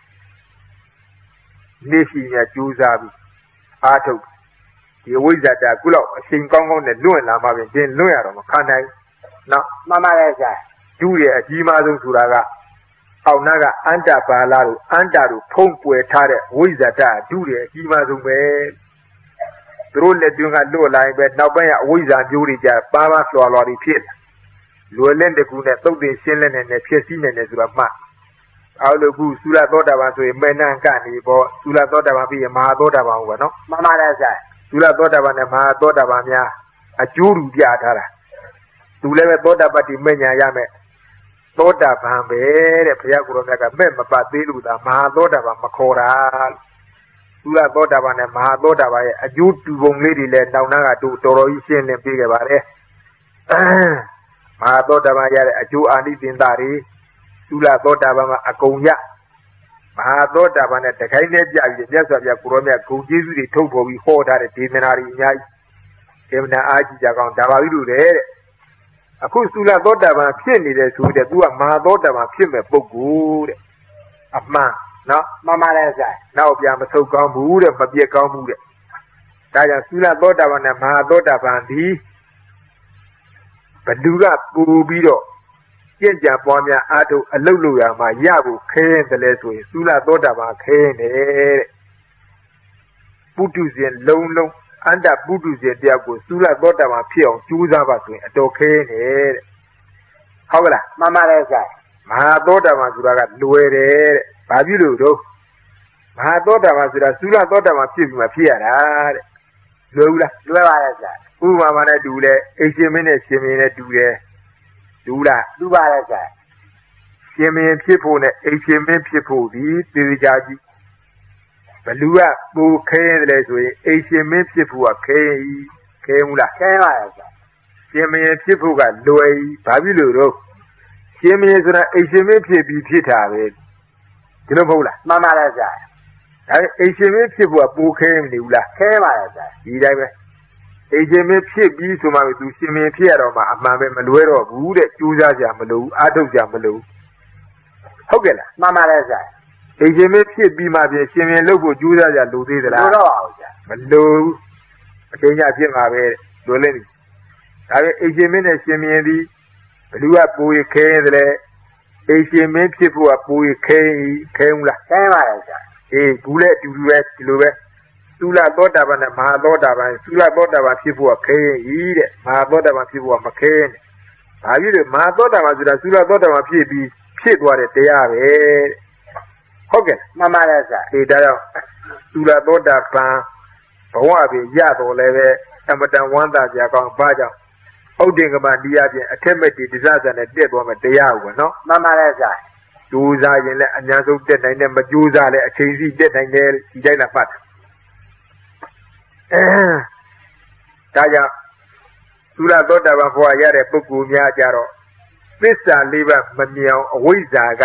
နေ့ရှိမြကြိုးစားပြီးအားထုတ်ဒီအဝိဇ္ဇာဓာတ်ကုလောက်အချိန်ကောင်းကောင်းနဲ့လွင့်လာမှပြင်တင်လွင့်ရတော့မခံနိုင်နော်မှန်ပါတယ်ဆရာဒုရဲ့အကြီးမားဆုံးဆိုတာကအောက်နာကအန္တပါလာတို့အန္တတို့ဖုံးကွယ်ထားတဲ့ဝိဇ္ဇာဓာတ်ဒုရဲ့အကြီးမားဆုံးပဲသူတို့လက်တွင်းကလွတ်လာရင်ပဲနောက်ပိုင်းကအဝိဇ္ဇာမျိုးတွေကြပါပါလွှာလွှာတွေဖြစ်လွယ်လက်တကူနဲ့သုတ်တင်ရှင်းလက်နဲ့နဲ့ဖြစ်စည်းနေတယ်ဆိုတာမှအောက်လို့ခုသုလသောတာပန်ဆိုရင်မေနံကနေပေါ့သုလသောတာပန်ပြီးရင်မဟာသောတာပန်ဟုတ်ပါနော်မှန်ပါတယ်ဆရာသုလသောတာပန်နဲ့မဟာသောတာပန်များအကျိုးတူပြထားတာသူလည်းပဲသောတာပတ္တိမညာရမယ်သောတာပန်ပဲတဲ့ဘုရားကိုယ်တော်မြတ်ကမဲ့မပတ်သေးလို့သာမဟာသောတာပန်မခေါ်တာသုလသောတာပန်နဲ့မဟာသောတာပန်ရဲ့အကျိုးတူပုံလေးတွေလည်းတောင်းနာကတို့တော်တော်ကြီးရှင်းလင်းပြခဲ့ပါတယ်မဟာသောတာပန်ရတဲ့အကျိုးအာနိသင်္တာတွေသုလသောတာပန်မှာအကုန်ရမဟာသောတာပန်နဲ့တခိုင်းနဲ့ပြပြီးမြတ်စွာဘုရားကိုရောမြတ်ဂုဏ်ကျေးဇူးတွေထုတ်ဖော်ပြီးဟောထားတဲ့ဒေသနာတွေအများကြီးဒေသနာအားကြီးကြကောင်ဒါပါပြီလို့တဲ့အခုသုလသောတာပန်ဖြစ်နေတယ်ဆိုတဲ့သူကမဟာသောတာပန်ဖြစ်မဲ့ပုဂ္ဂိုလ်တဲ့အမှန်နော်မှန်ပါတယ်ဆရာနောက်ပြမဆုတ်ကောင်းဘူးတဲ့မပြည့်ကောင်းဘူးတဲ့ဒါကြောင့်သုလသောတာပန်နဲ့မဟာသောတာပန်ဒီဘဒုကပူပြီးတော့ကြင်ကြံပွားများအားထုတ်အလုတ်လို့ရမှာရဖို့ခဲတယ်လဲဆိုရင်သုလသောတာပန်ခဲနေတဲ့ပုထုဇဉ်လုံးလုံးအန္တပုထုဇဉ်တယောက်ကိုသုလသောတာပန်ဖြစ်အောင်ကြိုးစားပါဆိုရင်အတော်ခဲနေတဲ့ဟုတ်ကလားမှန်ပါတယ်ဆရာမဟာသောတာပန်ဆိုတာကလွယ်တယ်တဲ့ဘာဖြစ်လို့တော့မဟာသောတာပန်ဆိုတာသုလသောတာပန်ဖြစ်ပြီးမှဖြစ်ရတာတဲ့လွယ်ဘူးလားလွယ်ပါရဲ့ဆရာဥပမာနဲ့တူလဲအိရှင်မင်းနဲ့ရှင်မင်းနဲ့တူတယ်တူလားတူပါရဲ့ဆရာရှင်မင်းဖြစ်ဖို့နဲ့အိရှင်မင်းဖြစ်ဖို့ဒီသေချာကြီးဘလူကပူခဲတယ်လေဆိုရင်အိရှင်မင်းဖြစ်ဖို့ကခဲခဲမလားခဲပါရဲ့ဆရာရှင်မင်းဖြစ်ဖို့ကလွယ်ဘာဖြစ်လို့တော့ရှင်မင်းဆိုတာအိရှင်မင်းဖြစ်ပြီးဖြစ်တာပဲဒီလိုမဟုတ်လားမှန်ပါရဲ့ဆရာဒါအိရှင်မင်းဖြစ်ဖို့ကပူခဲမနေဘူးလားခဲပါရဲ့ဆရာဒီတိုင်းပဲအိရှင်မင်းဖြစ်ပြီးဆိုမှသူရှင်မင်းဖြစ်ရတော့မှအမှန်ပဲမလွဲတော့ဘူးတဲ့ကြိုးစားကြမလို့အားထုတ်ကြမလို့ဟုတ်ကဲ့လားမှန်ပါတယ်ဆရာအိရှင်မင်းဖြစ်ပြီးမှပြင်ရှင်မင်းလုပ်ဖို့ကြိုးစားကြလူသေးသလားမလိုတော့ပါဘူးဆရာမလိုအချိန်ညဖြစ်မှာပဲလွယ်လင်းပြီဒါပေမဲ့အိရှင်မင်းနဲ့ရှင်မင်းဒီဘလူကပူရခဲတယ်လေအိရှင်မင်းဖြစ်ဖို့ကပူရခဲခဲမလားခဲပါတယ်ဆရာအေးဘူးလည်းအတူတူပဲဒီလိုပဲသုလသောတာပန်နဲ့မဟာသောတာပန်သုလသောတာပန်ဖြစ်ဖို့ကခဲရင်တဲ့မဟာသောတာပန်ဖြစ်ဖို့ကမခဲနဲ့ဘာဖြစ်လို့မဟာသောတာပန်ဆိုတာသုလသောတာပန်ဖြစ်ပြီးဖြစ်သွားတဲ့တရားပဲဟုတ်ကဲ့မှန်ပါတယ်ဆရာဒီဒါကြောင့်သုလသောတာပန်ဘဝပြင်ရတော်လည်းပဲအမတန်ဝမ်းသာကြကောင်းဘာကြောင့်ဥဒ္ဒေကမတရားပြင်အထက်မဲ့ဒီဒဇဇန်နဲ့တက်သွားမယ်တရားဟုတ်နော်မှန်ပါတယ်ဆရာကြိုးစားရင်လည်းအများဆုံးတက်နိုင်တယ်မကြိုးစားလည်းအချိန်စီတက်နိုင်တယ်ဒီတိုင်းလားပတ်အဲဒါကြောင့်သုလသောတာပန်ဘဝရတဲ့ပုဂ္ဂိုလ်များကြတော့သစ္စာလေးပါးမမြင်အောင်အဝိဇ္ဇာက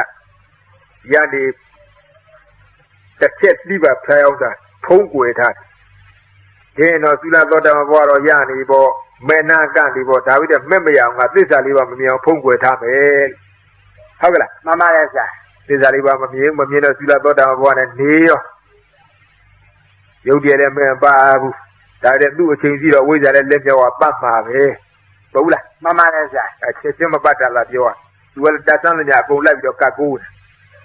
ယနေ့တစ်ချက်လေးပါဖျောက်တာဖုံးကွယ်ထားဒီတော့သုလသောတာပန်ဘဝတော့ရနေပေါ့မေနာကန့်နေပေါ့ဒါပြီးတော့မဲ့မရအောင်ငါသစ္စာလေးပါမမြင်အောင်ဖုံးကွယ်ထားမယ်ဟုတ်ကလားမှန်ပါတယ်ဗျာသစ္စာလေးပါမမြင်မမြင်တော့သုလသောတာပန်ဘဝနဲ့နေရောရုပ်တည်းလည်းမပါဘူးဒါတဲ့သူ့အချိန်စီတော့ဝိဇ္ဇာလည်းလက်ပြောက်ပတ်မှာပဲဟုတ်လားမှန်ပါတယ်ဗျာအချက်ချင်းမပတ်တာလားပြောอ่ะသူကတတ်ဆန်းလည်းအကုန်လိုက်ပြီးတော့ကတ်ကိုးတယ်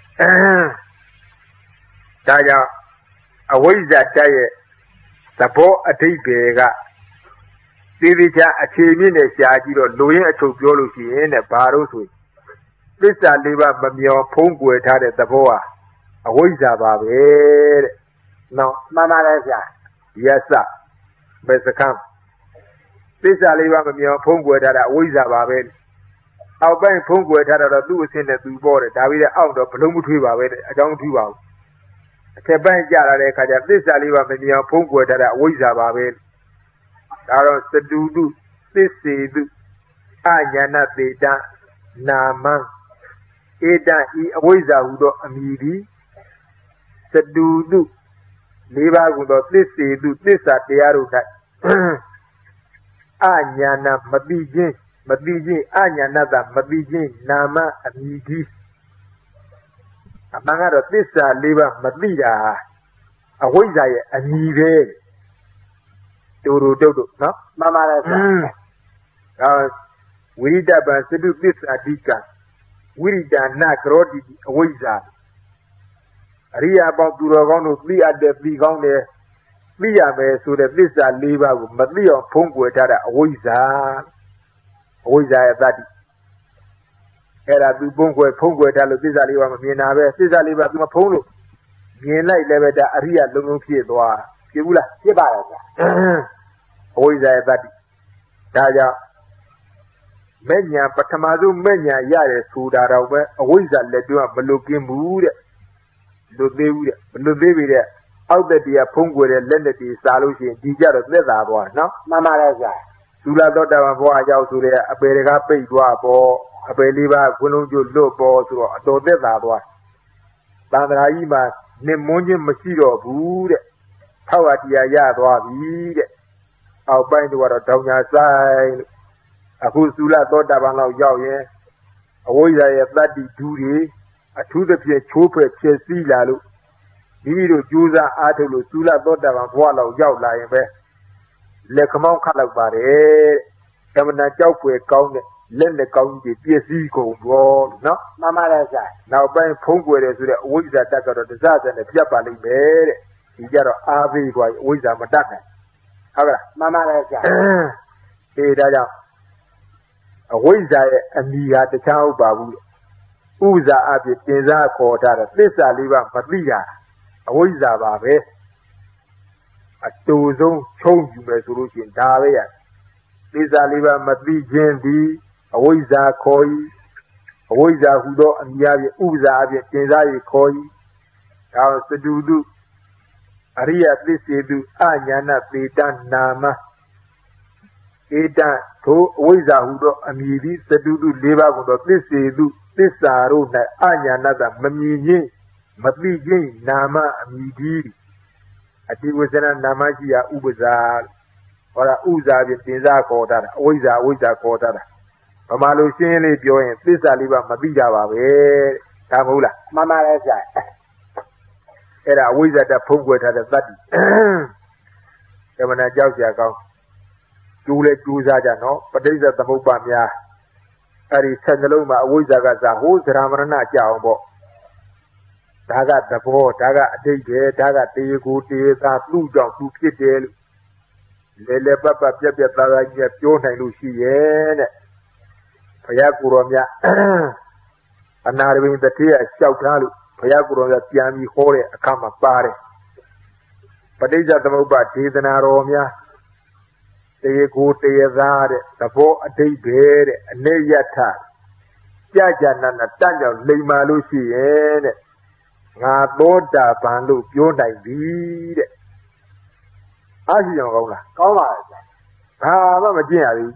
ဒါကြောင့်အဝိဇ္ဇာတက်ရဲ့သဘောအဓိပ္ပာယ်ကသေသေးချာအခြေမြင့်နဲ့ရှားကြည့်တော့လူရင်းအချုပ်ပြောလို့ရှိရင်တဲ့ဘာလို့ဆိုသစ္စာလေးပါးမမြော်ဖုံးကွယ်ထားတဲ့သဘောဟာအဝိဇ္ဇာပါပဲတဲ့နော်မှန်ပါတယ်ဗျာယသဘယ်စကံသစ္စာလေးပါးမမြော်ဖုံးကွယ်ထားတာအဝိဇ္ဇာပါပဲအောက်ပိုင်းဖုံးကွယ်ထားတာတော့သူ့အစင်းနဲ့သူပေါ်တယ်ဒါပြီးတော့အောက်တော့ဘလုံးမထွေးပါပဲတဲ့အကြောင်းထွေးပါဘူးအထက်ပိုင်းကြလာတဲ့အခါကျသစ္စာလေးပါးမမြော်ဖုံးကွယ်ထားတာအဝိဇ္ဇာပါပဲဒါတော့သတူတုသစ္စေတုအညာဏသေတနာမံဧတံဤအဝိဇ္ဇာဟုသောအမည်သည်သတူတုလေးပါးကုသောသစ္စေတုသစ္စာတရားတို့၌အညာဏမတိခြင်းမတိခြင်းအညာဏတမတိခြင်းနာမအမည်သည်အမှန်ကတော့သစ္စာလေးပါးမတိတာအဝိဇ္ဇာရဲ့အမည်ပဲတူတူတုတ်တုတ်နော်မှန်ပါတယ်ဗျာဒါဝိရိတပံသတုသစ္စာတိကဝိရိတနာကရောတိအဝိဇ္ဇာအရိယာပေါင်းသူတော်ကောင်းတို့သိအပ်တဲ့သိကောင်းတဲ့သိရမယ်ဆိုတဲ့သစ္စာ၄ပါးကိုမသိအောင်ဖုံးကွယ်ထားတဲ့အဝိဇ္ဇာအဝိဇ္ဇာရဲ့တတ္တိအဲ့ဒါသူဖုံးကွယ်ဖုံးကွယ်ထားလို့သစ္စာ၄ပါးမမြင်တာပဲသစ္စာ၄ပါးသူမဖုံးလို့မြင်လိုက်လည်းပဲဒါအရိယာလုံးလုံးဖြစ်သွားဖြစ်ဘူးလားဖြစ်ပါတယ်ဗျာအဝိဇ္ဇာရဲ့တတ္တိဒါကြောင့်မဲ့ညာပထမဆုံးမဲ့ညာရတယ်ဆိုတာတော့ပဲအဝိဇ္ဇာလက်တွန်းမလွတ်ကင်းဘူးတဲ့လွတ်သေးဘူးတဲ့မလွတ်သေးပြီတဲ့အောက်တတရားဖုံးကွယ်တဲ့လက်လက်တွေစားလို့ရှိရင်ဒီကြတော့သက်သာသွားတယ်နော်မှန်ပါတယ်ဗျာသုလသောတာပန်ဘဝအကြောင်းဆိုတဲ့အပေတကားပိတ်သွားပေါ်အပေလေးပါးခွင်းလုံးကျလွတ်ပေါ်ဆိုတော့အတော်သက်သာသွားတန်ត្រာကြီးမှာနစ်မွန်းခြင်းမရှိတော့ဘူးတဲ့ထောက်ရတရားရသွားပြီတဲ့အောက်ပိုင်းတော့တောင်ညာဆိုင်လို့အခုသုလသောတာပန်လောက်ရောက်ရင်အဝိဇ္ဇာရဲ့တတ္တိဓုတွေအထူးသဖြင့်ချိုးဖက်ဖြစ်စည်းလာလို့မိမိတို့ကြိုးစားအားထုတ်လို့သုလသောတာပန်ဘဝလောက်ရောက်လာရင်ပဲလက်ခမောင်းခတ်လောက်ပါတယ်ကမ္မနာကြောက်ဖွယ်ကောင်းတဲ့လက်လက်ကောင်းကြီးပြည့်စည်ကုန်တော့နော်မှန်ပါတယ်ဗျာနောက်ပိုင်းဖုံးကွယ်တယ်ဆိုတဲ့အဝိဇ္ဇာတက်ကတော့တစစနဲ့ပြတ်ပါလိမ့်မယ်တဲ့ဒီကြတော့အာဘိကွာအဝိဇ္ဇာမတတ်နိုင်ဟုတ်ကဲ့မှန်ပါတယ်ဗျာအေးဒါကြောင့်အဝိဇ္ဇာရဲ့အမိဟာတခြားဟုတ်ပါဘူးဥဇာအဖြစ်တင်စားခေါ်ထားတဲ့သစ္စာလေးပါးမသိတာအဝိဇ္ဇာပါပဲအတူဆုံးချုံယူမယ်ဆိုလို့ရှိရင်ဒါပဲရသစ္စာလေးပါးမသိခြင်းသည်အဝိဇ္ဇာခေါ်၏အဝိဇ္ဇာဟူသောအမိအဖြစ်ဥဇာအဖြစ်တင်စား၍ခေါ်၏ဒါသတုတုအရိယသစ္စေတုအညာဏသေတနာမဧတံထိုအဝိဇ္ဇာဟုသောအမည်သည်သတုတု၄ပါးကိုသောသစ္စေတုသစ္စာတို့၌အညာဏတမမြင်ခြင်းမသိခြင်းနာမအမည်သည်အတိဝဇ္ဇနာနာမရှိယဥပဇာဟောတာဥဇာဖြင့်တင်စားခေါ်တာအဝိဇ္ဇာအဝိဇ္ဇာခေါ်တာဗမာလိုရှင်းလေးပြောရင်သစ္စာလေးပါမသိကြပါပဲဒါမဟုတ်လားမှန်ပါတယ်ဗျာအဲ့ဒါအဝိဇ္ဇာတဖုံးကွယ်ထားတဲ့တတ္တိကမ္မနာကြောက်ကြကောင်းကျိုးလဲကျိုးစားကြနော်ပဋိစ္စသမုပ္ပါများအဲ့ဒီဆက်နှလုံးမှာအဝိဇ္ဇာကစားဟိုးသရမရဏကြအောင်ပေါ့ဒါကသဘောဒါကအတိတ်ပဲဒါကတေကိုတေသာသူ့ကြောင့်သူဖြစ်တယ်လို့လေလေပပပြက်ပြက်သားသားကြီးပြောနိုင်လို့ရှိရဲ့တဲ့ဘုရားကိုယ်တော်မြတ်အနာရဝိတတိယလျှောက်ထားလို့ဘုရားကိုယ်တော်မြတ်ပြန်ပြီးဟောတဲ့အခါမှာပါတယ်ပဋိစ္စသမုပ္ပါဒေသနာတော်များတေကိုတေသာတဲ့သဘောအတိတ်ပဲတဲ့အနိယထကြကြနာနာတတ်ကြောင်လိမ္မာလို့ရှိရဲ့တဲ့ငါသောတာပန်လို့ပြောနိုင်ပြီတဲ့အားရှိအောင်ကောင်းလားကောင်းပါရဲ့ဗျာဘာမှမကျင့်ရဘူး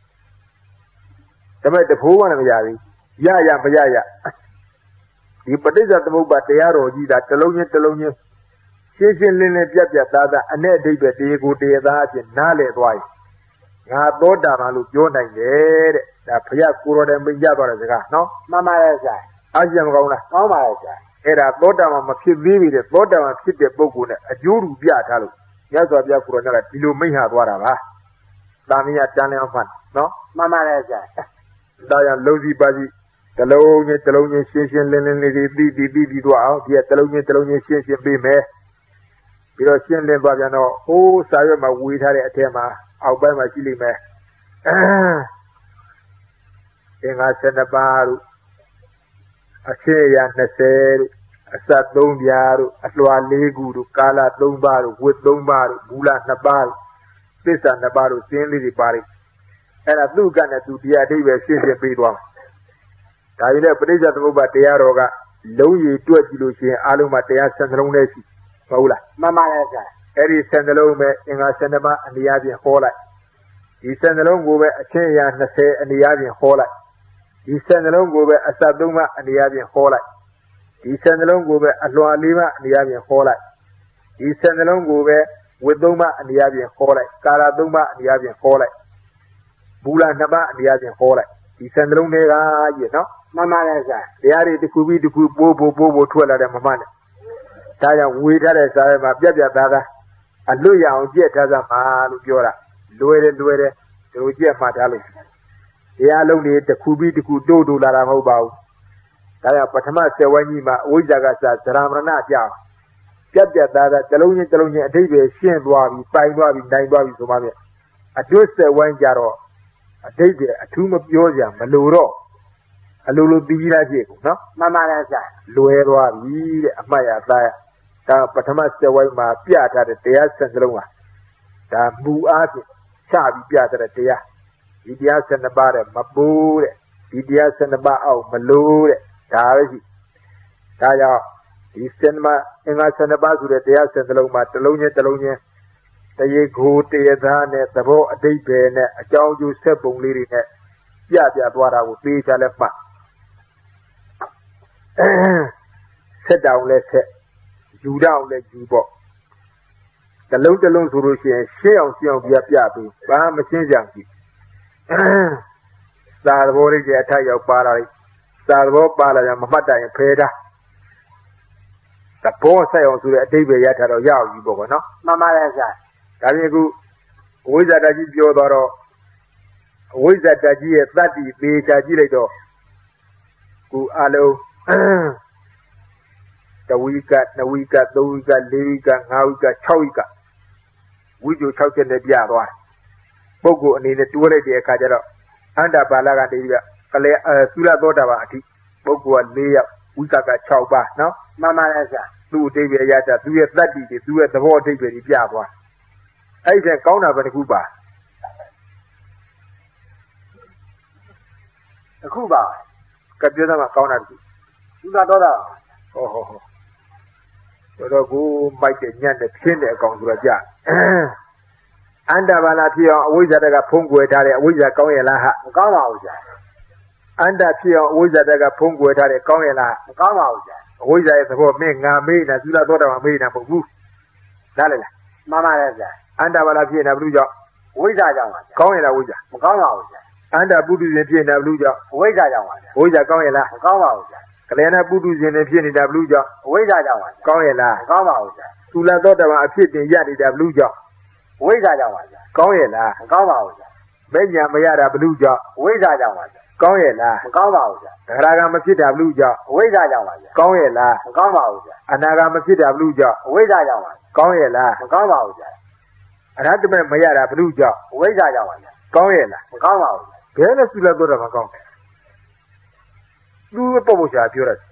ဒါပေမဲ့တဖိုးမှလည်းမရဘူးရရမရရဒီပဋိစ္စသမုပ္ပါတရားတော်ကြီးဒါတစ်လုံးချင်းတစ်လုံးချင်းရှင်းရှင်းလင်းလင်းပြတ်ပြတ်သားသားအနဲ့အဓိပ္ပာယ်တရားကိုတရားသားအဖြစ်နားလည်သွားရင်ငါသောတာပန်လို့ပြောနိုင်တယ်တဲ့ဒါဘုရားကိုယ်တော်တိုင်မိန့်ကြသွားတဲ့စကားနော်မှန်ပါရဲ့ဆရာအားကြမကောင်းလားကောင်းပါရဲ့ဆရာအဲ့ဒါသောတာပန်မဖြစ်သေးပြီတဲ့သောတာပန်ဖြစ်တဲ့ပုဂ္ဂိုလ်နဲ့အကျိုးတူပြထားလို့မြတ်စွာဘုရားကိုယ်တော်ကဒီလိုမိန့်ဟာသွားတာပါတာမယတန်လျောင်းဖတ်နော်မှန်ပါရဲ့ဆရာဒါကြောင့်လုံးစီပါစီတလုံးချင်းတလုံးချင်းရှင်းရှင်းလင်းလင်းလေးတွေသိသိသိပြီးသွားအောင်ဒီကတလုံးချင်းတလုံးချင်းရှင်းရှင်းပေးမယ်ပြီးတော့ရှင်းလင်းသွားပြန်တော့ဟိုးစာရွက်မှာဝေထားတဲ့အထက်မှာအောက်ပိုင်းမှာရှိလိမ့်မယ်အင်္ဂါဆယ်နှစ်ပါးတို့အရှေ့ရနှစ်ဆယ်တို့အစပ်သုံးပြားတို့အလွှာလေးခုတို့ကာလသုံးပါးတို့ဝတ်သုံးပါးတို့မူလနှစ်ပါးတို့သစ္စာနှစ်ပါးတို့စင်းလေးတွေပါလိမ့်အဲ့ဒါသူ့ကနဲ့သူတရားအဓိပ္ပာယ်ရှင်းရှင်းပေးသွားဒါရည်နဲ့ပဋိစ္စသမုပ္ပါတရားတော်ကလုံးရည်တွက်ကြည့်လို့ရှိရင်အားလုံးမှာတရားဆယ်နှလုံးနဲ့ရှိမဟုတ်လားမှန်ပါရဲ့ဆရာအဲ့ဒီဆယ်နှလုံးပဲအင်္ဂါဆယ်နှစ်ပါးအနည်းအားဖြင့်ဟောလိုက်ဒီဆယ်နှလုံးကိုပဲအချင်းရာနှစ်ဆယ်အနည်းအားဖြင့်ဟောလိုက်ဒီဆယ်နှလုံးကိုပဲအစပ်သုံးပါးအနည်းအားဖြင့်ဟောလိုက်ဒီဆယ်နှလုံးကိုပဲအလွှာလေးပါးအနည်းအားဖြင့်ဟောလိုက်ဒီဆယ်နှလုံးကိုပဲဝတ်သုံးပါးအနည်းအားဖြင့်ဟောလိုက်ကာလသုံးပါးအနည်းအားဖြင့်ဟောလိုက်ဘူလာနှစ်ပါးအနည်းအားဖြင့်ဟောလိုက်ဒီဆယ်နှလုံးတွေကကြီးနော်မှန်ပါရဲ့ဆရာတရားတွေတစ်ခုပြီးတစ်ခုပိုးပိုးပိုးပိုးထွက်လာတယ်မမှန်နဲ့ဒါကြောင့်ဝေထားတဲ့စာရဲမှာပြက်ပြက်သားသားအလွတ်ရအောင်ကြက်ထားစမှာလို့ပြောတာလွယ်တယ်လွယ်တယ်တို့ကြက်မှတ်ထားလို့တရားလုံးတွေတစ်ခုပြီးတစ်ခုတိုးတိုးလာတာမဟုတ်ပါဘူးဒါကြောင့်ပထမဆယ်ဝန်းကြီးမှာအဝိဇ္ဇာကစသရမရဏကြောင်းပြက်ပြက်သားသားတစ်လုံးချင်းတစ်လုံးချင်းအထိပ္ပယ်ရှင်းသွားပြီပိုင်သွားပြီနိုင်သွားပြီဆိုမှပြအတွတ်ဆယ်ဝန်းကြတော့အထိပ္ပယ်အထူးမပြောကြမလို့တော့အလိုလိုပြီးလားဖြစ်ကုန်နော်မှန်ပါရဲ့ဆရာလွယ်သွားပြီတဲ့အမှတ်ရသားရဒါပထမဆယ်ဝိုင်းမှာပြထားတဲ့တရားဆယ်စလုံးဟာဒါမူအားဖြင့်ချပြီးပြထားတဲ့တရားဒီတရားဆယ်နှစ်ပါးတဲ့မပိုးတဲ့ဒီတရားဆယ်နှစ်ပါးအောက်မလို့တဲ့ဒါပဲရှိဒါကြောင့်ဒီဆယ်နှစ်ပါးအင်္ဂါဆယ်နှစ်ပါးဆိုတဲ့တရားဆယ်စလုံးမှာတစ်လုံးချင်းတစ်လုံးချင်းတရေကိုတရားသားနဲ့သဘောအတိတ်ပဲနဲ့အကြောင်းကျိုးဆက်ပုံလေးတွေနဲ့ပြပြသွားတာကိုသိချလဲမှတ်ဆက်တောင်လဲဆက်ယူတော့လဲယူပေါ့တလုံးတလုံးဆိုလို့ရှိရင်ရှင်းအောင်ရှင်းအောင်ပြပြပြီးဘာမရှင်းကြဘူးသာသဘောလေးကအထက်ရောက်ပါလာလိုက်သာသဘောပါလာကြမမှတ်တိုင်ဖဲတာသဘောဆက်အောင်ဆိုတဲ့အတိတ်ပဲရထားတော့ရအောင်ယူပေါ့ကွာနော်မှန်ပါရဲ့ဆရာဒါပြင်ခုအဝိဇ္ဇာတကြီးပြောသွားတော့အဝိဇ္ဇာတကြီးရဲ့သတ္တိသေးချာကြည့်လိုက်တော့ခုအလုံးတဝိကနဝိကသုံးဝိကလေးဝိကငါးဝိကခြောက်ဝိကဝိဇ္ဇိုခြောက်ချက်နဲ့ပြသွားပုဂ္ဂိုလ်အနေနဲ့တွဲလိုက်တဲ့အခါကျတော့အန္တပါဠကနေပြီးကလေးသုလသောတာပန်အထိပုဂ္ဂိုလ်က၄ယောက်ဝိကက၆ပါးနော်မှန်ပါရဲ့ဆရာသူ့အတိတ်ပဲရတာသူရဲ့သတ္တိတွေသူရဲ့သဘောအတိတ်ပဲကြီးပြသွားအဲ့ဒီကောင်းတာပဲတစ်ခုပါတစ်ခုပါကပြောသားမှာကောင်းတာတစ်ခုသုလသောတာဟောဟောဟောတော်တော်ကိုမိုက်တဲ့ညံ့တဲ့ဖြင်းတဲ့အကောင်ဆိုတော့ကြာအန္တဘာလာဖြစ်အောင်အဝိဇ္ဇာတကဖုံးကွယ်ထားတဲ့အဝိဇ္ဇာကောင်းရဲ့လားဟာမကောင်းပါဘူးကြာအန္တဖြစ်အောင်အဝိဇ္ဇာတကဖုံးကွယ်ထားတဲ့ကောင်းရဲ့လားမကောင်းပါဘူးကြာအဝိဇ္ဇာရဲ့သဘောမင်းငါမေးနေတာသုလသောတာမှာမေးနေတာမဟုတ်ဘူးနားလည်လားမှန်ပါတယ်ကြာအန္တဘာလာဖြစ်နေတာဘယ်လိုကြောင့်ဝိဇ္ဇာကြောင့်ပါကြာကောင်းရဲ့လားဝိဇ္ဇာမကောင်းပါဘူးကြာအန္တပုထုဇဉ်ဖြစ်နေတာဘယ်လိုကြောင့်ဝိဇ္ဇာကြောင့်ပါကြာဝိဇ္ဇာကောင်းရဲ့လားမကောင်းပါဘူးကြာကလျာဏပုထုဇဉ်နဲ့ဖြစ်နေတာဘယ်လိုကြောင့်ဝိဇ္ဇာကြောင့်ပါကောင်းရဲ့လားမကောင်းပါဘူးကြာသုလသောတာမှာအဖြစ်တင်ရနေတာဘယ်လိုကြောင့်ဝိဇ္ဇာကြောင့်ပါကြာကောင်းရဲ့လားမကောင်းပါဘူးကြာမဲ့ညာမရတာဘယ်လိုကြောင့်ဝိဇ္ဇာကြောင့်ပါကြာကောင်းရဲ့လားမကောင်းပါဘူးကြာသဂရကမဖြစ်တာဘယ်လိုကြောင့်ဝိဇ္ဇာကြောင့်ပါကြာကောင်းရဲ့လားမကောင်းပါဘူးကြာအနာဂါမဖြစ်တာဘယ်လိုကြောင့်ဝိဇ္ဇာကြောင့်ပါကောင်းရဲ့လားမကောင်းပါဘူးကြာအရဟတမေမရတာဘယ်လိုကြောင့်ဝိဇ္ဇာကြောင့်ပါကြာကောင်းရဲ့လားမကောင်းပါဘူးဘယ်နဲ့သုလသောတာမှာကောင်းတယ်သူ့ပုပ္ပရှာပြောတယ်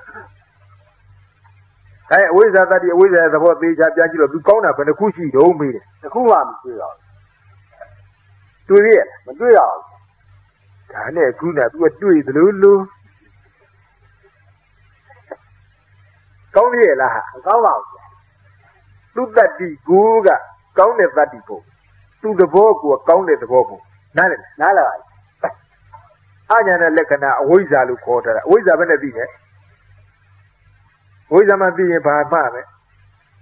အဲအဝိဇ္ဇာတတိအဝိဇ္ဇာရဲ့သဘောသေးချာပြကြည့်တော့သူကောင်းတာဘယ်နှခုရှိတုံးမေးတယ်တစ်ခုမှမတွေ့တော့တွေ့ရမတွေ့ရဘူးဒါနဲ့ခုနကသူကတွေ့သလိုလိုကောင်းရဲ့လားမကောင်းပါဘူးသူတတ္တိကိုကကောင်းတဲ့တတ္တိပုံသူသဘောကိုကောင်းတဲ့သဘောပုံနားလည်နားလည်ပါအညာနဲ့လက္ခဏာအဝိဇ္ဇာလို့ခေါ်ထားတာအဝိဇ္ဇာပဲနဲ့သိတယ်ဝိဇ္ဇာမှသိရင်ဘာမှပဲ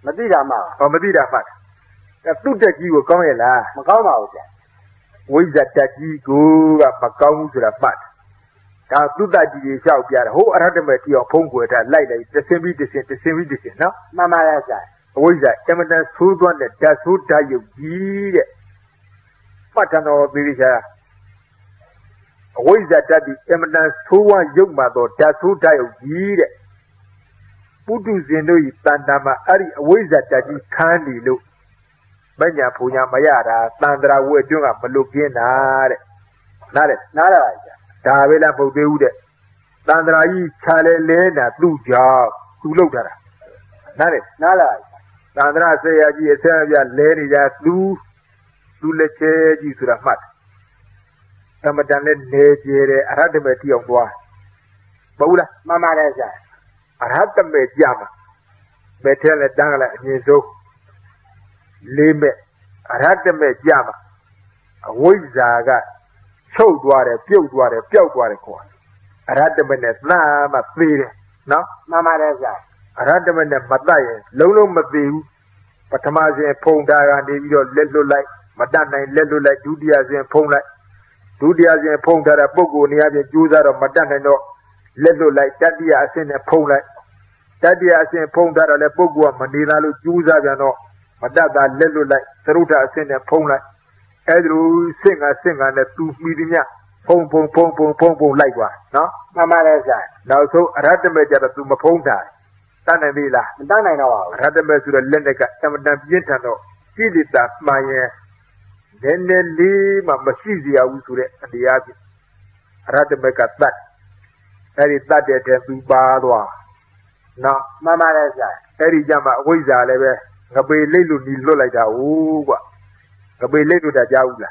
မသိတာမှဟောမသိတာမှအဲသူ့တက်ကြီးကိုကောင်းရဲ့လားမကောင်းပါဘူးဗျာဝိဇ္ဇတက်ကြီးကိုကမကောင်းဘူးဆိုတာမှတ်ဒါသူ့တက်ကြီးကြီးလျှောက်ပြတယ်ဟိုအရဟတမေတီအောင်ဖုံးကွယ်ထားလိုက်လိုက်တစင်ပြီးတစင်တစင်ပြီးတစင်နော်မှန်ပါရဲ့ဆရာအဝိဇ္ဇအမတန်ဆိုးသွမ်းတဲ့ဓာတ်ဆိုးဓာတ်ရုပ်ကြီးတဲ့မှတ်တယ်တော်သေးချာအဝိဇ္ဇတတ်ပြီးအမတန်ဆိုးဝါးရုပ်မှတော့ဓာတ်ဆိုးဓာတ်ရုပ်ကြီးတဲ့ပုထုဇဉ်တို့ဤတန်တမှာအဲ့ဒီအဝိဇ္ဇတတ်ကြီးခန်းနေလို့မညာဖူညာမရတာတန်ត្រာဝဲအတွင်းကမလွတ်ကင်းတာတဲ့နားတယ်နားတယ်ပါဗျာဒါပဲလားပုတ်သေးဦးတဲ့တန်ត្រာကြီးခြာလဲလဲတာသူ့ကြောင့်သူလောက်တာနားတယ်နားတယ်တန်ត្រာဆေးရကြီးအဆဲပြလဲနေကြသူသူလက်ချဲကြီးဆိုတာမှတ်အမတန်နဲ့နေကြတယ်အရဟတမေတိအောင်သွားမဟုတ်လားမှန်ပါတယ်ဆရာအရဟတမေကြမှာဘယ်ထဲလဲတန်းကလည်းအမြင့်ဆုံးလေးမဲ့အရဟတမေကြမှာအဝိဇ္ဇာကချုပ်သွားတယ်ပြုတ်သွားတယ်ပျောက်သွားတယ်ခေါ်အရဟတမေနဲ့သမ်းမှသေတယ်နော်မှန်ပါတယ်ဆရာအရဟတမေနဲ့မတတ်ရင်လုံးလုံးမသေးဘူးပထမစဉ်ဖုံတာကနေပြီးတော့လက်လွတ်လိုက်မတတ်နိုင်လက်လွတ်လိုက်ဒုတိယစဉ်ဖုံလိုက်ဒုတိယစဉ်ဖုံထားတဲ့ပုဂ္ဂိုလ်နေရာပြင်ကျိုးစားတော့မတတ်နိုင်တော့လက်လွတ်လိုက်တတိယအဆင့်နဲ့ဖုံလိုက်တတိယအဆင့်ဖုံထားတော့လည်းပုဂ္ဂိုလ်ကမနေလာလို့ကျိုးစားပြန်တော့မတတ်တာလက်လွတ်လိုက်သရုတ်ထအဆင့်နဲ့ဖုံလိုက်အဲဒီလိုစင့်ကစင့်ကနဲ့သူမိသည်မြဖုံဖုံဖုံဖုံဖုံဖုံလိုက်သွားနော်မှန်ပါတယ်ဆရာနောက်ဆုံးအရဟတမေကျတော့သူမဖုံးတာတတ်နိုင်ပြီလားမတတ်နိုင်တော့ပါဘူးအရဟတမေဆိုတော့လက်နဲ့ကအမတန်ပြင်းထန်တော့ကိလေသာမှန်ရင်နည်းနည်းလေးမှမရှိစရာဘူးဆိုတဲ့အနေအချင်းအရဟတမေကတတ်အဲဒီတတ်တဲ့တည်းသူပါသွားနော်မှန်ပါတယ်ဆရာအဲ့ဒီကြမှာအဝိဇ္ဇာလည်းပဲငပေလိတ်လို့ညီလွတ်လိုက်တာဟုတ်ကွာငပေလိတ်လို့တာကြားဘူးလား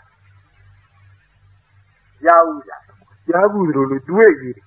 ကြားဘူးလားကြားဘူးလို့လို့တွေးကြည့်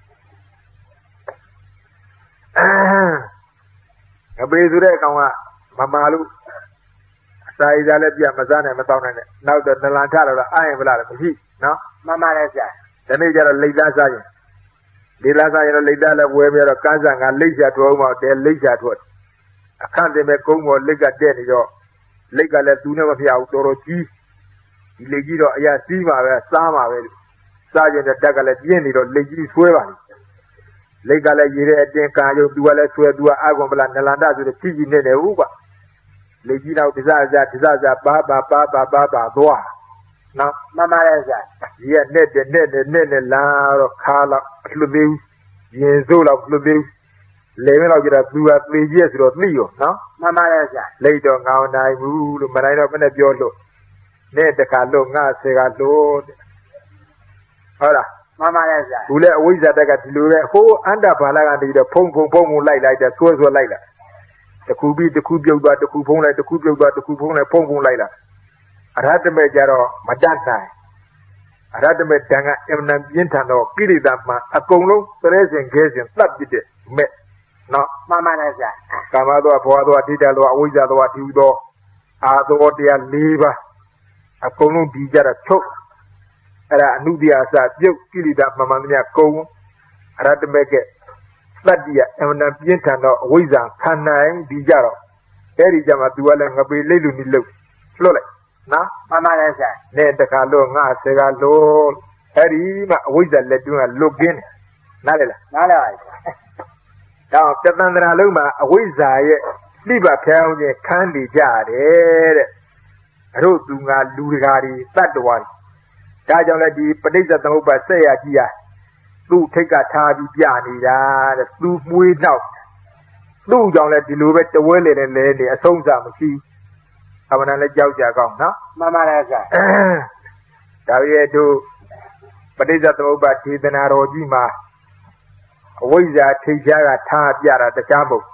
ငပေဆိုတဲ့ကောင်ကမမာလို့အစာရည်စားလည်းပြမစားနိုင်မတောင်းနိုင်နဲ့နောက်တော့နလန်ထတော့အာရင်ဗလားမရှိနော်မှန်ပါတယ်ဆရာဒီနေ့ကျတော့လိတ်သားစားရင်ဒီလားစားရင်တော့လိတ်သားလည်းဝဲပြတော့ကန်းစားငါလိတ်ချထွက်အောင်တော့တဲလိတ်ချထွက်အခန့်တင်မဲ့ကုန်းပေါ်လိတ်ကတက်နေတော့လိတ်ကလည်းသူနဲ့မဖျောက်တော်တော်ကြီးဒီလိတ်ကြီးတော့အရာစီးပါပဲစားပါပဲစားကျင်တဲ့တက်ကလည်းပြင်းနေတော့လိတ်ကြီးဆွဲပါလိတ်ကလည်းရေတဲ့အတင်းကာယုံသူကလည်းဆွဲသူကအာကွန်ပလာနလန္ဒဆိုတဲ့ကြီးကြီးနေတယ်ဟုတ်ကွာလိတ်ကြီးတော့ဒဇဇဒဇဇပါပါပါပါပါပါသွားနော်မှန်ပါတယ်ဆရာဒီကနဲ့တဲ့နဲ့နဲ့နဲ့နဲ့လာတော့ခါတော့လှုပ်သေးဘူးရင်စိုးတော့လှုပ်သေးဘူးလေမင်းတော့ကြတော့သူကသေကြီးဆိုတော့သိရောနော်မှန်ပါတယ်ဆရာလိတ်တော့ငောင်းနိုင်ဘူးလို့မနိုင်တော့ဘယ်နဲ့ပြောလို့နဲ့တခါလို့ငါဆေကလို့ဟုတ်လားမှန်ပါတယ်ဆရာသူလည်းအဝိဇ္ဇာတက်ကဒီလိုပဲဟိုးအန္တဘာလကနေတော့ဖုံဖုံဖုံဖုံလိုက်လိုက်တယ်ဆွဲဆွဲလိုက်လာတခုပြီးတခုပြုတ်သွားတခုဖုံးလိုက်တခုပြုတ်သွားတခုဖုံးလိုက်ဖုံဖုံလိုက်လာအရဟတမေကြတော့မတတ်နိုင်အရဟတမေတန်ကအမှန်ပြင်းထန်တော့ကိရိတာမှအကုန်လုံးသရဲစဉ်ခဲစဉ်တတ်ပြတဲ့မဲ့နော်မှန်ပါတယ်ဆရာကာမသောဘောသောဒိဋ္ဌသောအဝိဇ္ဇာသောဒီဟုသောအာသောတရား၄ပါးအကုန်လုံးဒီကြတော့ချုပ်အဲ့ဒါအနုတ္တိယအစပြုတ်ကိလေသာမှန်မှန်များကုံအရဟတမေကသတ္တိယအမှန်ပြင်းထန်တော့အဝိဇ္ဇာခံနိုင်ဒီကြတော့အဲ့ဒီကြမှာ तू ကလည်းငပေလိတ်လူနိလုတ်လွတ်လိုက်နော်မှန်ပါတယ်ဆရာနဲ့တခါလို့ငါဆေကလို့အဲ့ဒီမှာအဝိဇ္ဇာလက်တွင်းကလွတ်ကင်းတယ်နားလေလားနားလေပါဆရာတော့တသန္တရာလုံးမှာအဝိဇ္ဇာရဲ့လိပဖျောင်းခြင်းခန်းနေကြတယ်တဲ့အတို့သူငါလူတကာတွေတတ္တဝါတွေဒါကြောင့်လည်းဒီပဋိစ္စသမုပ္ပါဆက်ရကြီးဟာသူ့ထိတ်ကထားပြီးပြနေတာတဲ့သူမွေးနောက်သူ့ကြောင့်လည်းဒီလိုပဲတဝဲလေနဲ့လဲနေအဆုံးစားမရှိအမှန်တမ်းလည်းကြောက်ကြကောင်းနော်မှန်ပါတယ်ဆရာဒါရဲ့တို့ပဋိစ္စသမုပ္ပါဒေသနာတော်ကြီးမှာအဝိဇ္ဇာထိတ်ရှားကထားပြတာတခြားမဟုတ်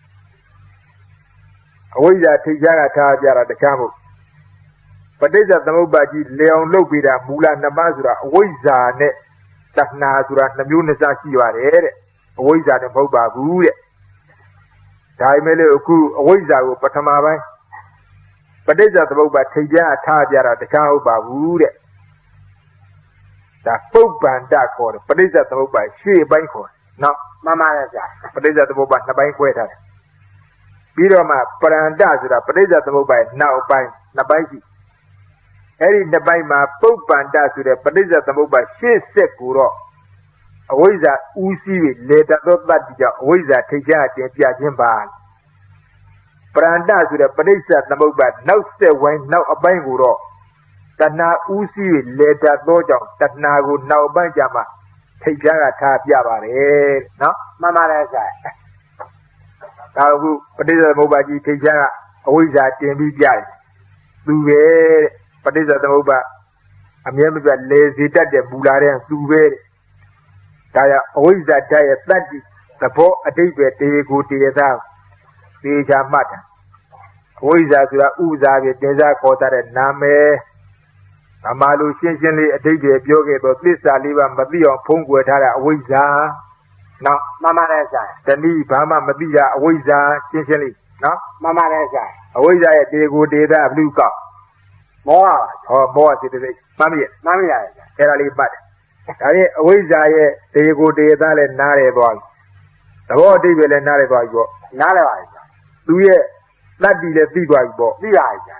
အဝိဇ္ဇာထိတ်ရှားကထားပြတာတခြားမဟုတ်ပဋိစ္စသမုပ္ပါကြီးလေအောင်လုပ်ပြီးတာမူလနှစ်ပါးဆိုတာအဝိဇ္ဇာနဲ့တဏှာဆိုတာနှမျိုးနှစ်စားရှိပါတယ်တဲ့အဝိဇ္ဇာနဲ့မဟုတ်ပါဘူးတဲ့ဒါပေမဲ့လည်းအခုအဝိဇ္ဇာကိုပထမပိုင်းပဋိစ္စသမုပ္ပါထိတ်ရှားထားပြတာတခြားမဟုတ်ပါဘူးတဲ့ဒါပုပ္ပန္တခေါ်တယ်ပဋိစ္စသမုပ္ပါရှေ့ပိုင်းခေါ်တယ်နော်မှန်ပါတယ်ဆရာပဋိစ္စသမုပ္ပါနှစ်ပိုင်းခွဲထားတယ်ပပြီးတော့မှပရန္တဆိုတာပဋိစ္စသမုပ္ပါဒ်နောက်ပိုင်းနှစ်ပိုင်းရှိအဲ့ဒီနှစ်ပိုင်းမှာပုပ္ပန္တဆိုတဲ့ပဋိစ္စသမုပ္ပါဒ်ရှေ့ဆက်ကိုတော့အဝိဇ္ဇာဥစည်းလေတသောတတ္တိကြောင့်အဝိဇ္ဇာထိတ်ချတင်ပြခြင်းပါပရန္တဆိုတဲ့ပဋိစ္စသမုပ္ပါဒ်နောက်ဆက်ဝိုင်းနောက်အပိုင်းကိုတော့တဏှာဥစည်းလေတသောကြောင့်တဏှာကိုနောက်အပိုင်းကြမှာထိတ်ချကထားပြပါတယ်နော်မှန်ပါတယ်ဆရာဒါအခုပဋိစ္စသမုပ္ပါဒ်ကြီးထိတ်ချကအဝိဇ္ဇာတင်ပြီးပြတယ်သူပဲပဋိစ္စသမုပ္ပါဒ်အမြဲမပြတ်လေစီတတ်တဲ့မူလာတဲ့သူပဲဒါရအဝိဇ္ဇာဓာတ်ရဲ့တတ္တိသဘောအတိတ်ပဲတေကိုတေသာသေချာမှတ်တာအဝိဇ္ဇာဆိုတာဥဇာပဲတင်စားခေါ်တဲ့နာမည်ဗမာလူရှင်းရှင်းလေးအတိတ်ပဲပြောခဲ့တော့သစ္စာလေးပါမသိအောင်ဖုံးကွယ်ထားတဲ့အဝိဇ္ဇာနော်မှန်ပါတယ်ဆရာတဏှိဘာမှမသိတာအဝိဇ္ဇာရှင်းရှင်းလေးနော်မှန်ပါတယ်ဆရာအဝိဇ္ဇာရဲ့တေကိုတေသာဘလူကောက်မောဟဟောမောဟစိတ္တိမှန်ပြီမှန်ပြီဆရာအဲ့ဒါလေးပတ်ဒါဖြင့်အဝိဇ္ဇာရဲ့တေကိုတေသားလည်းနားရသွားပြီသဘောအတိတ်ပဲလည်းနားရသွားပြီပေါ့နားရပါပြီသူရဲ့တတ္တိလည်းသိသွားပြီပေါ့သိပါပြီ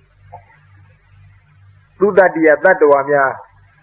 သူတတ္တိရဲ့တတ္တဝါများ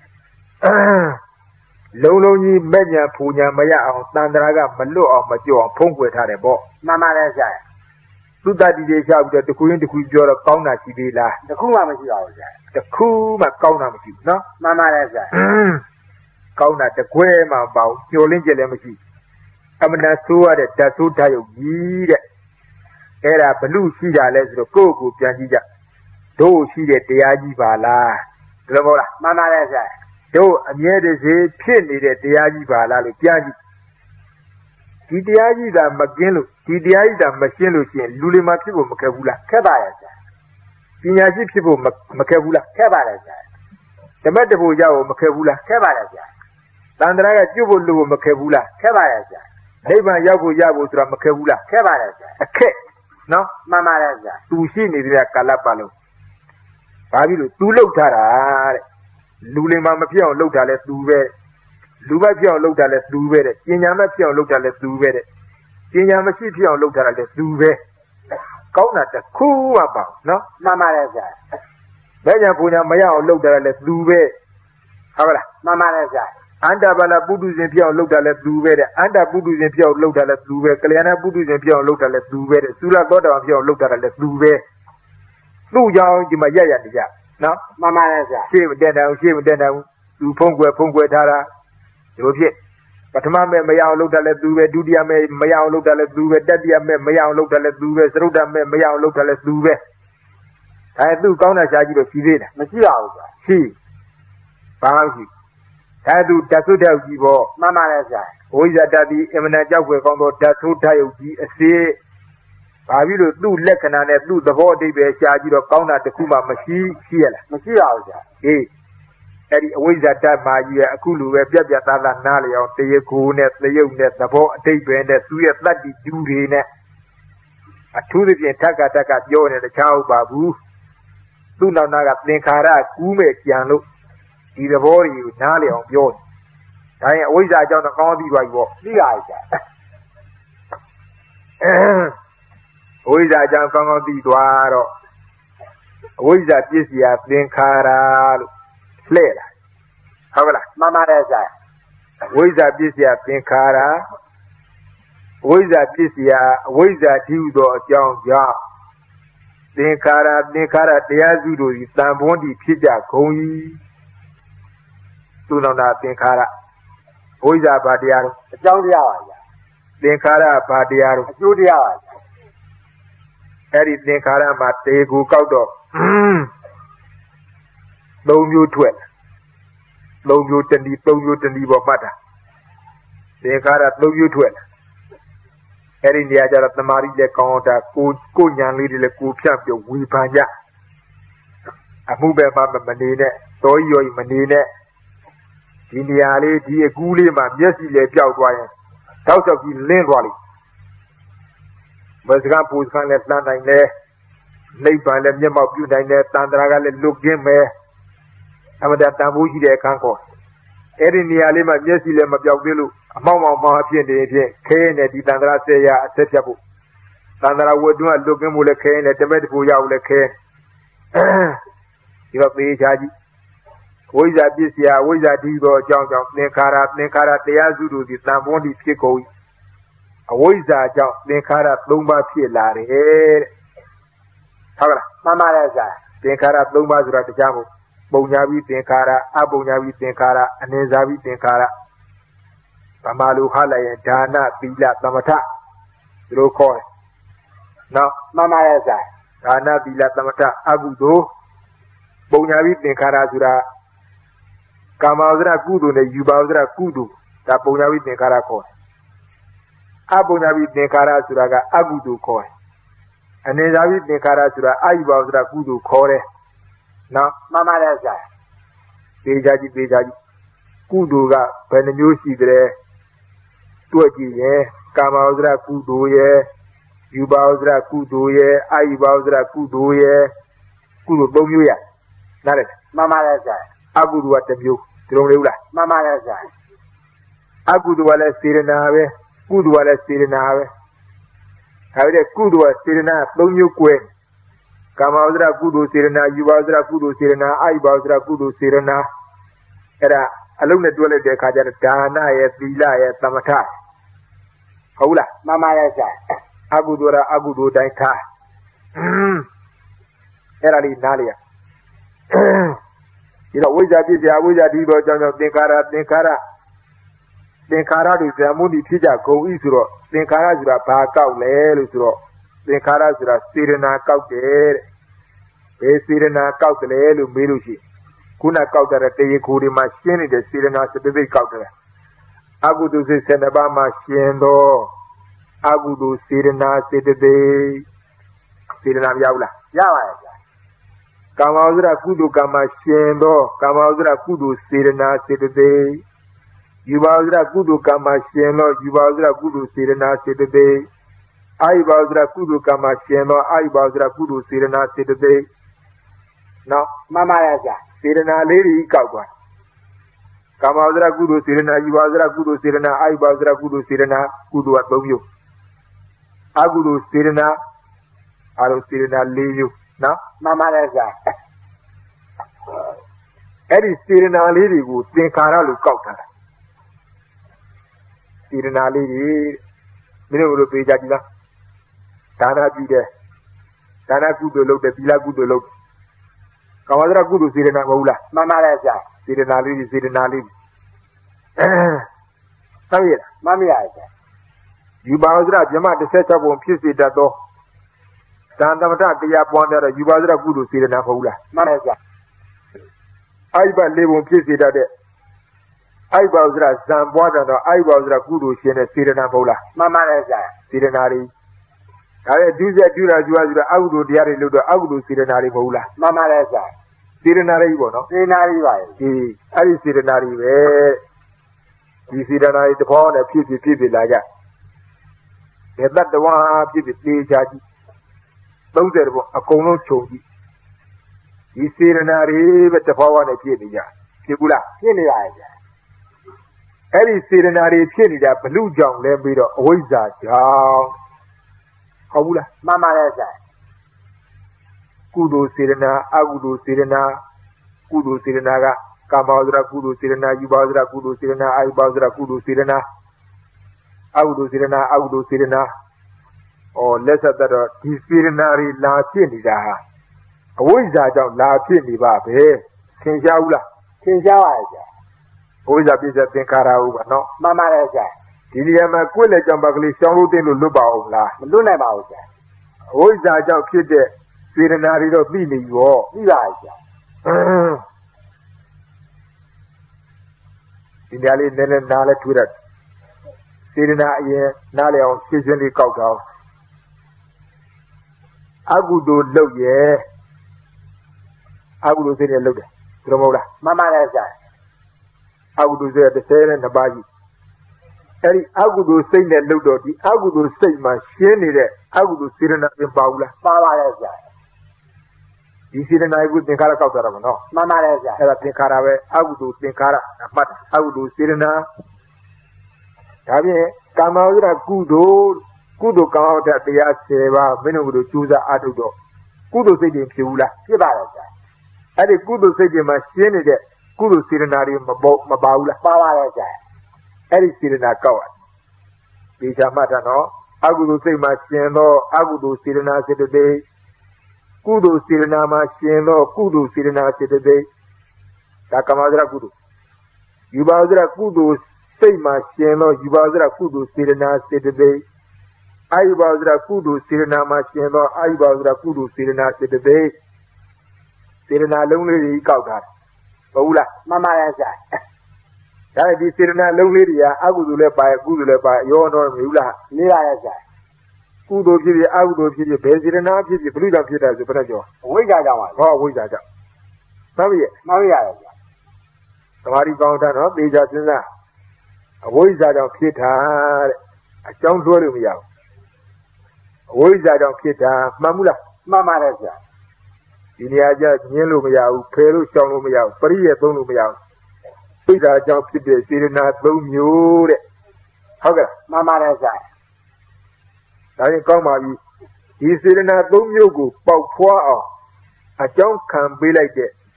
လုံးလုံးကြီးမဲ့ညာဖူညာမရအောင်တန်တရာကမလွတ်အောင်မကြောက်အောင်ဖုံးကွယ်ထားတယ်ပေါ့မှန်ပါတယ်ဆရာသူတတ္တိတွေချပြီးတော့တခုချင်းတခုပြောတော့ကောင်းတာရှိသေးလားတခုမှမရှိပါဘူးဆရာတခုမှကောင်းတာမရှိဘူးနော်မှန်ပါတယ်ဆရာကောင်းတာတကွဲမှမပေါ့ညှိုလင်းကြလည်းမရှိအမနာဆိုးရတဲ့ဓာတ်ဆိုးဓာတ်ရုပ်ကြီးတဲ့အဲ့ဒါဘလူရှိတာလဲဆိုတော့ကိုယ့်ကိုပြန်ကြည့်ကြတို့ရှိတဲ့တရားကြီးပါလားဒီလိုမဟုတ်လားမှန်ပါတယ်ဆရာတို့အမြဲတစေဖြစ်နေတဲ့တရားကြီးပါလားလို့ပြန်ကြည့်ဒီတရားကြီးကမကင်းလို့ဒီတရားကြီးကမရှင်းလို့ရှိရင်လူတွေမှာဖြစ်ဖို့မခက်ဘူးလားခက်ပါရဲ့ဆရာပညာရှိဖြစ်ဖို့မခက်ဘူးလားခက်ပါတယ်ဆရာဓမ္မတဖို့ရဖို့မခက်ဘူးလားခက်ပါတယ်ဆရာတန်ត្រာကကျွတ်ဖို့လို့မခက်ဘူးလားခက်ပါတယ်ဆရာနိဗ္ဗာန်ရောက်ဖို့ရဖို့ဆိုတာမခက်ဘူးလားခက်ပါတယ်ဆရာအခက်နော်မှန်ပါတယ်ဆရာသူရှိနေတဲ့ကာလပတ်လုံးဘာဖြစ်လို့သူလှုပ်ထားတာတဲ့လူတွေမှာမဖြစ်အောင်လှုပ်တာလဲသူပဲလူမဖြစ်အောင်လှုပ်တာလဲသူပဲတဲ့ပညာမဖြစ်အောင်လှုပ်တာလဲသူပဲတဲ့ပညာမရှိဖြစ်အောင်လှုပ်တာလဲသူပဲကောင်းတာတခုမှပါနော်မှန်ပါတယ်ဆရာဘယ်ညာပူညာမရအောင်လှုပ်တာလဲသူပဲဟုတ်လားမှန်ပါတယ်ဆရာအန္တဘာလပုထုဇဉ်ပြောင်းလှုပ်တာလဲသူပဲတဲ့အန္တပုထုဇဉ်ပြောင်းလှုပ်တာလဲသူပဲကလျာဏပုထုဇဉ်ပြောင်းလှုပ်တာလဲသူပဲတဲ့သုရသောတာပန်ပြောင်းလှုပ်တာလဲသူပဲသူ့ကြောင့်ဒီမှာရရနေကြနော်မှန်ပါတယ်ဆရာရှေ့မတက်တယ်ရှေ့မတက်တယ်သူဖုံးကွယ်ဖုံးကွယ်ထားတာဒီလိုဖြစ်ပထမမဲ့မရအောင်လုပ်တာလဲသူပဲဒုတိယမဲ့မရအောင်လုပ်တာလဲသူပဲတတိယမဲ့မရအောင်လုပ်တာလဲသူပဲသရုတ်တမဲ့မရအောင်လုပ်တာလဲသူပဲအဲသူကောင်းတဲ့ရှားကြီးတော့ရှိသေးတယ်မရှိပါဘူးဆရာရှိဘာမှမရှိအဲသူတသုတ္တယုတ်ကြီးပေါ့မှန်ပါတယ်ဆရာဝိဇ္ဇာတတိအမနာကြောက်ွယ်ကောင်းသောတသုတ္တယုတ်ကြီးအစေဘာဖြစ်လို့သူ့လက္ခဏာနဲ့သူ့သဘောအတိတ်ပဲရှားကြည့်တော့ကောင်းတာတခုမှမရှိရှိရလားမရှိပါဘူးဆရာဟေးအဲ့ဒီအဝိဇ္ဇာတတ်မာကြီးရဲ့အခုလိုပဲပြက်ပြက်သားသားနားလျောင်းတရေကိုနဲ့သရုပ်နဲ့သဘောအတိတ်ပဲနဲ့သူ့ရဲ့တတ္တိကျူးတွေနဲ့အထူးသဖြင့်ထက်ကတက်ကပြောနေတခြားဟုတ်ပါဘူးသူ့နောက်နာကသင်္ခါရကူးမဲ့ကြံလို့ဒီသဘောတွေကိုနားလျောင်းပြောတယ်ဒါရင်အဝိဇ္ဇာအကြောင်းတော့ကောင်းသိပါပြီပေါ့သိပါရဲ့ဆရာအဝိဇ္ဇာအကြောင်းကောင်းကောင်းသိသွားတော့အဝိဇ္ဇာပစ္စည်းဟာသင်္ခါရလို့လှဲ့လာဟုတ်ကလားမှန်ပါတယ်ဆရာအဝိဇ္ဇာပစ္စည်းဟာသင်္ခါရအဝိဇ္ဇာပစ္စည်းဟာအဝိဇ္ဇာတည်းဟူသောအကြောင်းကြောင့်သင်္ခါရသင်္ခါရတရားစုတို့သည်တန်ဖိုးတည်ဖြစ်ကြကုန်၏သူတော်နာသင်္ခါရအဝိဇ္ဇာဘာတရားတော့အကြောင်းတရားပါဗျာသင်္ခါရဘာတရားတော့အကျိုးတရားပါအဲ့ဒီသင်္ခါရမှာတေကိုကောက်တော့သုံးမျိုးထွက်သုံးမျိုးတဏီသုံးမျိုးတဏီပေါ်မှတ်တာသင်္ခါရသုံးမျိုးထွက်အဲ့ဒီနေရာကျတော့တမာရီလည်းကောင်းတာကိုကိုညာလေးတွေလည်းကိုဖြတ်ပြဝေဖန်ကြအမှုပဲမှမနေနဲ့တောကြီးရောမနေနဲ့ဒီနေရာလေးဒီအကူးလေးမှာမျက်စိလည်းပြောက်သွားရင်တောက်ချောက်ကြီးလင်းသွားလိမ့်မစကားပူစကားလည်းလှမ်းနိုင်တယ်နိဗ္ဗာန်လည်းမျက်မှောက်ပြုနိုင်တယ်တန်ត្រာကလည်းလွတ်ကင်းမယ်အမှန်တန်တန်ဖိုးရှိတဲ့အခန်းခေါ်အဲ့ဒီနေရာလေးမှာမျက်စိလည်းမပြောက်သေးလို့အမောက်မောက်မောက်ဖြစ်နေဖြင့်ခဲနဲ့ဒီတန်ត្រာဆဲရအဆက်ဖြတ်ဖို့ Tandara Wodua looking Mulake, at the medical Yaulake. You have the Jaji. Who is that this year? Who is that Digo, John, Nekara, Nekara, the Azudu, the Nambondi Kiko? Who is that John, Nekara, Lumba Pielari? Mama Reza. Tenkara Lumba Zurajamu. Bonyavi Tenkara, Abonyavi Tenkara, and Nezavi Tenkara. Pamalu Hala and Dana, Bila, Tamata. Low coin. Now, Mama Reza. Dana, Bila, Tamata, Abudo. Bonyavi Tenkara Zura. Kamaudra Kudu, the Yubaudra Kudu, that Bonyavi Tenkara coin. Abonyavi Tenkara Zuraga, Abudu coin. And then David Nekara Sura, Aybaudra Kudu Kore. Now, Mama Reza. Bejaji Bejaji Kuduga, Penamusi Dre, Tuaji, Kamaudra Kudu ye, Yubaudra Kudu ye, Aybaudra Kudu ye, Kudu Bomuya. Not it. Mama Reza. Abudu at the view, Tronula. Mama Reza. Abudu Wala Sirenave, Kudu Wala Sirenave. Have a kudu sirena, don't you queen? Kamaudra kudu sirena, Yubaudra kudu sirena, Ibaudra kudu sirena. Era alone dwell de Kajar Dana, a Villa, a Tamata. Hola, Mama Reza. Agudura Agudu Daita. Era Nalia. You know, which are these, which are these, Denkara, Denkara. Denkara is the Muni Tija go Isro. Denkara is a Paka, Lero. Denkara is a Sirena Kauter. A Sirena Kauter, Mirushi. Kuna Kauter at the Kuri machine, the Sirena Sabi Kauter. Agudu Senaba Machendo. Agudu Sirena Sede Sirena Yaula. Yawa. Kamaudra Kudu Kamashendo. Kamaudra Kudu Sirena Sede. Yubaudra Kudu Kamasheno, Yubaudra Kudu Sirena Sede. Ibaudra Kudu Kamasheno, Ibaudra Kudu Sirena Sede. Now, Mama Reza. Sirena Lady Kawa. Kamaudra Kudu Sirena, Yubaudra Kudu Sirena, Ibaudra Kudu Sirena, Kudu at Bogu. Agudu Sirena, Aro Sirena Liu. Now, Mama Reza. Eddie Sirena Lady would think Karalu Kauta. Sirena Lady, Minuru Pejadilla, Tana Jude, Tana Gudo, the Villa Gudo. Kamadra Gudu Sirena Mola, Mama Reza. Sirena Lady, Sirena Lady. Samira, Mammy Reza. Yubaudra, Jama, the setup on Pussy that door. Sandamata, the Yaponder, Yubaudra Gudu Sirena Mola, Mama Reza. I but live on Pussy that day. I was Zambwada, I was Rakudu, Sina Sirena Bola, Mama Reza. Sirenari. I do that, do as you are the Audu, the Ariludo, Audu, Sirenari Bola, Mama Reza. Sirenari Bono, Sirenari, the Ari Sirenari, the Sirenari, the pawn, a few people like that. They're not the one who did the Jaji. Those are a Kono Chogi. The Sirenari, but the power of Kibia, Kibula, Sirenari. Eddie Sirenari, Kenny, that blue John Lembido, Wizard, John. Haula, Mama Reza. Kudu Sirena, Agudu Sirena, Kudu Sirenaga, Kamaudra Kudu Sirena, Yubaudra Kudu Sirena, Ibaudra Kudu Sirena, Audu Sirena, Audu Sirena, or lesser that the Sirenari La Kenida. A wizard La Keniba, eh? Kinjaula, Kinjawa. Who is a bit of Tenkara, no? Mama Reza. Tiliama Quilla Jambagli, Shamutin Luba, Luna Mausa. Who is that young kid there? Sirenari of Bini, you all. In the alley, Nellen Nala Twitter. Sirena, ye, Nale on seasonally cocked out. Agudu low, ye. Agudu Sina Luda, Tromola. Mama Reza. Agudu there, the Sere and the Baji. Eri Agudu saying that Ludo, the Agudu say my shiny there. Agudu Sirena in Paula. Mama Reza. You see the night with the Karakata, no? Mama Reza. Ela Tenkara, Agudu Tenkara, but Agudu Sirena. Have you come out of Gudo? ကုသိုလ်ကောင်းအောင်တဲ့တရားဆယ်ပါးမင်းတို့တို့ကြိုးစားအားထုတ်တော့ကုသိုလ်စိတ်တွေဖြစ်ဘူးလားဖြစ်ပါရဲ့ဗျာအဲ့ဒီကုသိုလ်စိတ်တွေမှာရှင်းနေတဲ့ကုသိုလ်စေတနာတွေမပေါ်မပါဘူးလားပါပါရဲ့ဗျာအဲ့ဒီစေတနာကောက်ရတယ်ဒီချာမှတ်တာနော်အကုသိုလ်စိတ်မှာရှင်းတော့အကုသိုလ်စေတနာစေတသိက်ကုသိုလ်စေတနာမှာရှင်းတော့ကုသိုလ်စေတနာစေတသိက်ဒါကမ္မစရကုသိုလ်ယူပါစရကုသိုလ်စိတ်မှာရှင်းတော့ယူပါစရကုသိုလ်စေတနာစေတသိက်အာယုပါစရကုသိုလ်စေတနာမှာရှင်းတော့အာယုပါစရကုသိုလ်စေတနာစေတသိက်စေတနာလုံးလေးကြီးကောက်တာမဟုတ်လားမှန်ပါရဲ့ဆရာဒါဒီစေတနာလုံးလေးတွေကအကုသိုလ်လည်းပါကုသိုလ်လည်းပါရောတော့မဟုတ်လားနေပါရဲ့ဆရာကုသိုလ်ဖြစ်ဖြစ်အကုသိုလ်ဖြစ်ဖြစ်ဘယ်စေတနာဖြစ်ဖြစ်ဘယ်လိုကြောင့်ဖြစ်တာဆိုဘယ်တော့ကြောအဝိဇ္ဇာကြောင့်ပါဟောအဝိဇ္ဇာကြောင့်မှန်ပြီမှန်ပြီရဲ့ဆရာသမာဓိကောင်းတာနော်သေချာစဉ်းစားအဝိဇ္ဇာကြောင့်ဖြစ်တာတဲ့အကြောင်းပြောလို့မရဘူးအဝိဇ္ဇာကြောင့်ဖြစ်တာမှန်ဘူးလားမှန်ပါတယ်ဆရာဒီနေရာကျညင်းလို့မရဘူးဖယ်လို့ရှောင်လို့မရဘူးပရိယေသုံးလို့မရဘူးဝိဇ္ဇာကြောင့်ဖြစ်တဲ့စေတနာသုံးမျိုးတဲ့ဟုတ်ကဲ့မှန်ပါတယ်ဆရာဒါရင်ကောင်းပါပြီဒီစေတနာသုံးမျိုးကိုပေါက်ဖွားအောင်အကြောင်းခံပေးလိုက်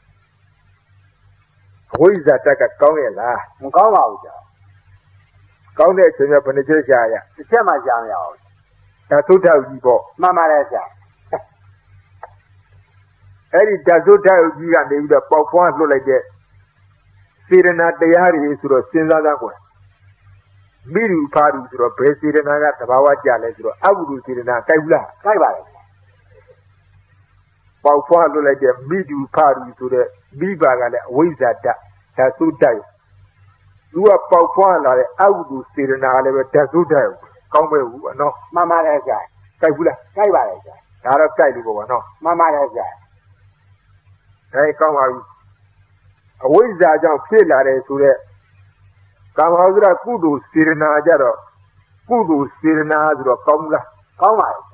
တဲ့အဝိဇ္ဇာတက်ကကောင်းရဲ့လားမကောင်းပါဘူးကြာကောင်းတဲ့အချိန်ကဘယ်နှချက်ရှာရတစ်ချက်မှရှာမရအောင်ဒါသုဒ္ဓကြီးပေါ့မှန်ပါတယ်ဆရာအဲ့ဒီဓာသုဒ္ဓကြီးကနေပြီးတော့ပေါက်ဖွားလွတ်လိုက်တဲ့စေတနာတရားတွေဆိုတော့စဉ်းစားသားကွယ်မိရူဖာရူဆိုတော့ဘယ်စေတနာကသဘာဝကြလဲဆိုတော့အကုသိုလ်စေတနာကြိုက်ဘူးလားကြိုက်ပါလေပေါက်ဖွားလွတ်လိုက်တဲ့မိရူဖာရူဆိုတဲ့မိဘကလည်းအဝိဇ္ဇာတဓာသုဒ္ဓသူကပေါက်ဖွားလာတဲ့အကုသိုလ်စေတနာလည်းပဲဓာသုဒ္ဓကောင်းပဲဘူးနော်မှန်ပါတယ်ဆရာကြိုက်ဘူးလားကြိုက်ပါလေဆရာဒါတော့ကြိုက်လို့ပေါ့နော်မှန်ပါတယ်ဆရာဒါကောင်းပါပြီအဝိဇ္ဇာကြောင့်ဖြစ်လာတယ်ဆိုတဲ့ကာမဝဇ္ဇရာကုသိုလ်စေတနာကြတော့ကုသိုလ်စေတနာဆိုတော့ကောင်းလားကောင်းပါရဲ့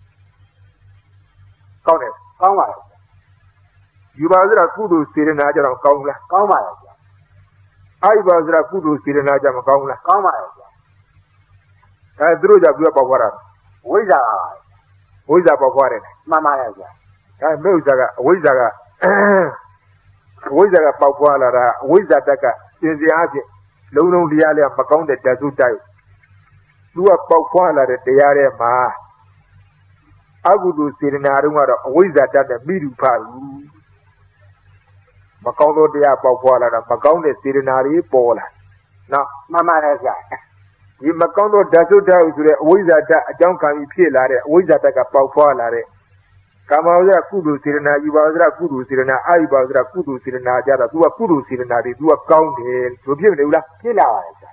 ကောင်းတယ်ကောင်းပါရဲ့ယူပါဝဇ္ဇရာကုသိုလ်စေတနာကြတော့ကောင်းလားကောင်းပါရဲ့အာယုပါဝဇ္ဇရာကုသိုလ်စေတနာကြမကောင်းလားကောင်းပါရဲ့အဲသူတို့ကြောင့်ပြောပေါက်သွားတာဝိဇ္ဇာပါဝိဇ္ဇာပေါက်သွားတယ်မှန်ပါရဲ့ဗျာအဲမိစ္ဆာကအဝိဇ္ဇာကအဝိဇ္ဇာကပေါက်ဖွားလာတာအဝိဇ္ဇာတက်ကစင်စရာအဖြစ်လုံးလုံးတရားလေးမကောင်းတဲ့ဓာတုတိုက်သူကပေါက်ဖွားလာတဲ့တရားထဲမှာအကုသိုလ်စေတနာတုန်းကတော့အဝိဇ္ဇာတတ်တဲ့မိရူဖာလူမကောင်းသောတရားပေါက်ဖွားလာတာမကောင်းတဲ့စေတနာတွေပေါ်လာနော်မှန်ပါတယ်ဆရာဒီမကောင်းသောဓာတုတိုက်ဆိုတဲ့အဝိဇ္ဇာတတ်အကြောင်းခံပြီးဖြစ်လာတဲ့အဝိဇ္ဇာတက်ကပေါက်ဖွားလာတဲ့ကာမဝဇ္ဇကုသိုလ်စေတနာယူပါဝဇ္ဇကုသိုလ်စေတနာအာယုပါဝဇ္ဇကုသိုလ်စေတနာကြတော့ तू ကကုသိုလ်စေတနာတွေ तू ကကောင်းတယ်ဆိုဖြစ်မနေဘူးလားဖြစ်လာပါရဲ့ဆရာ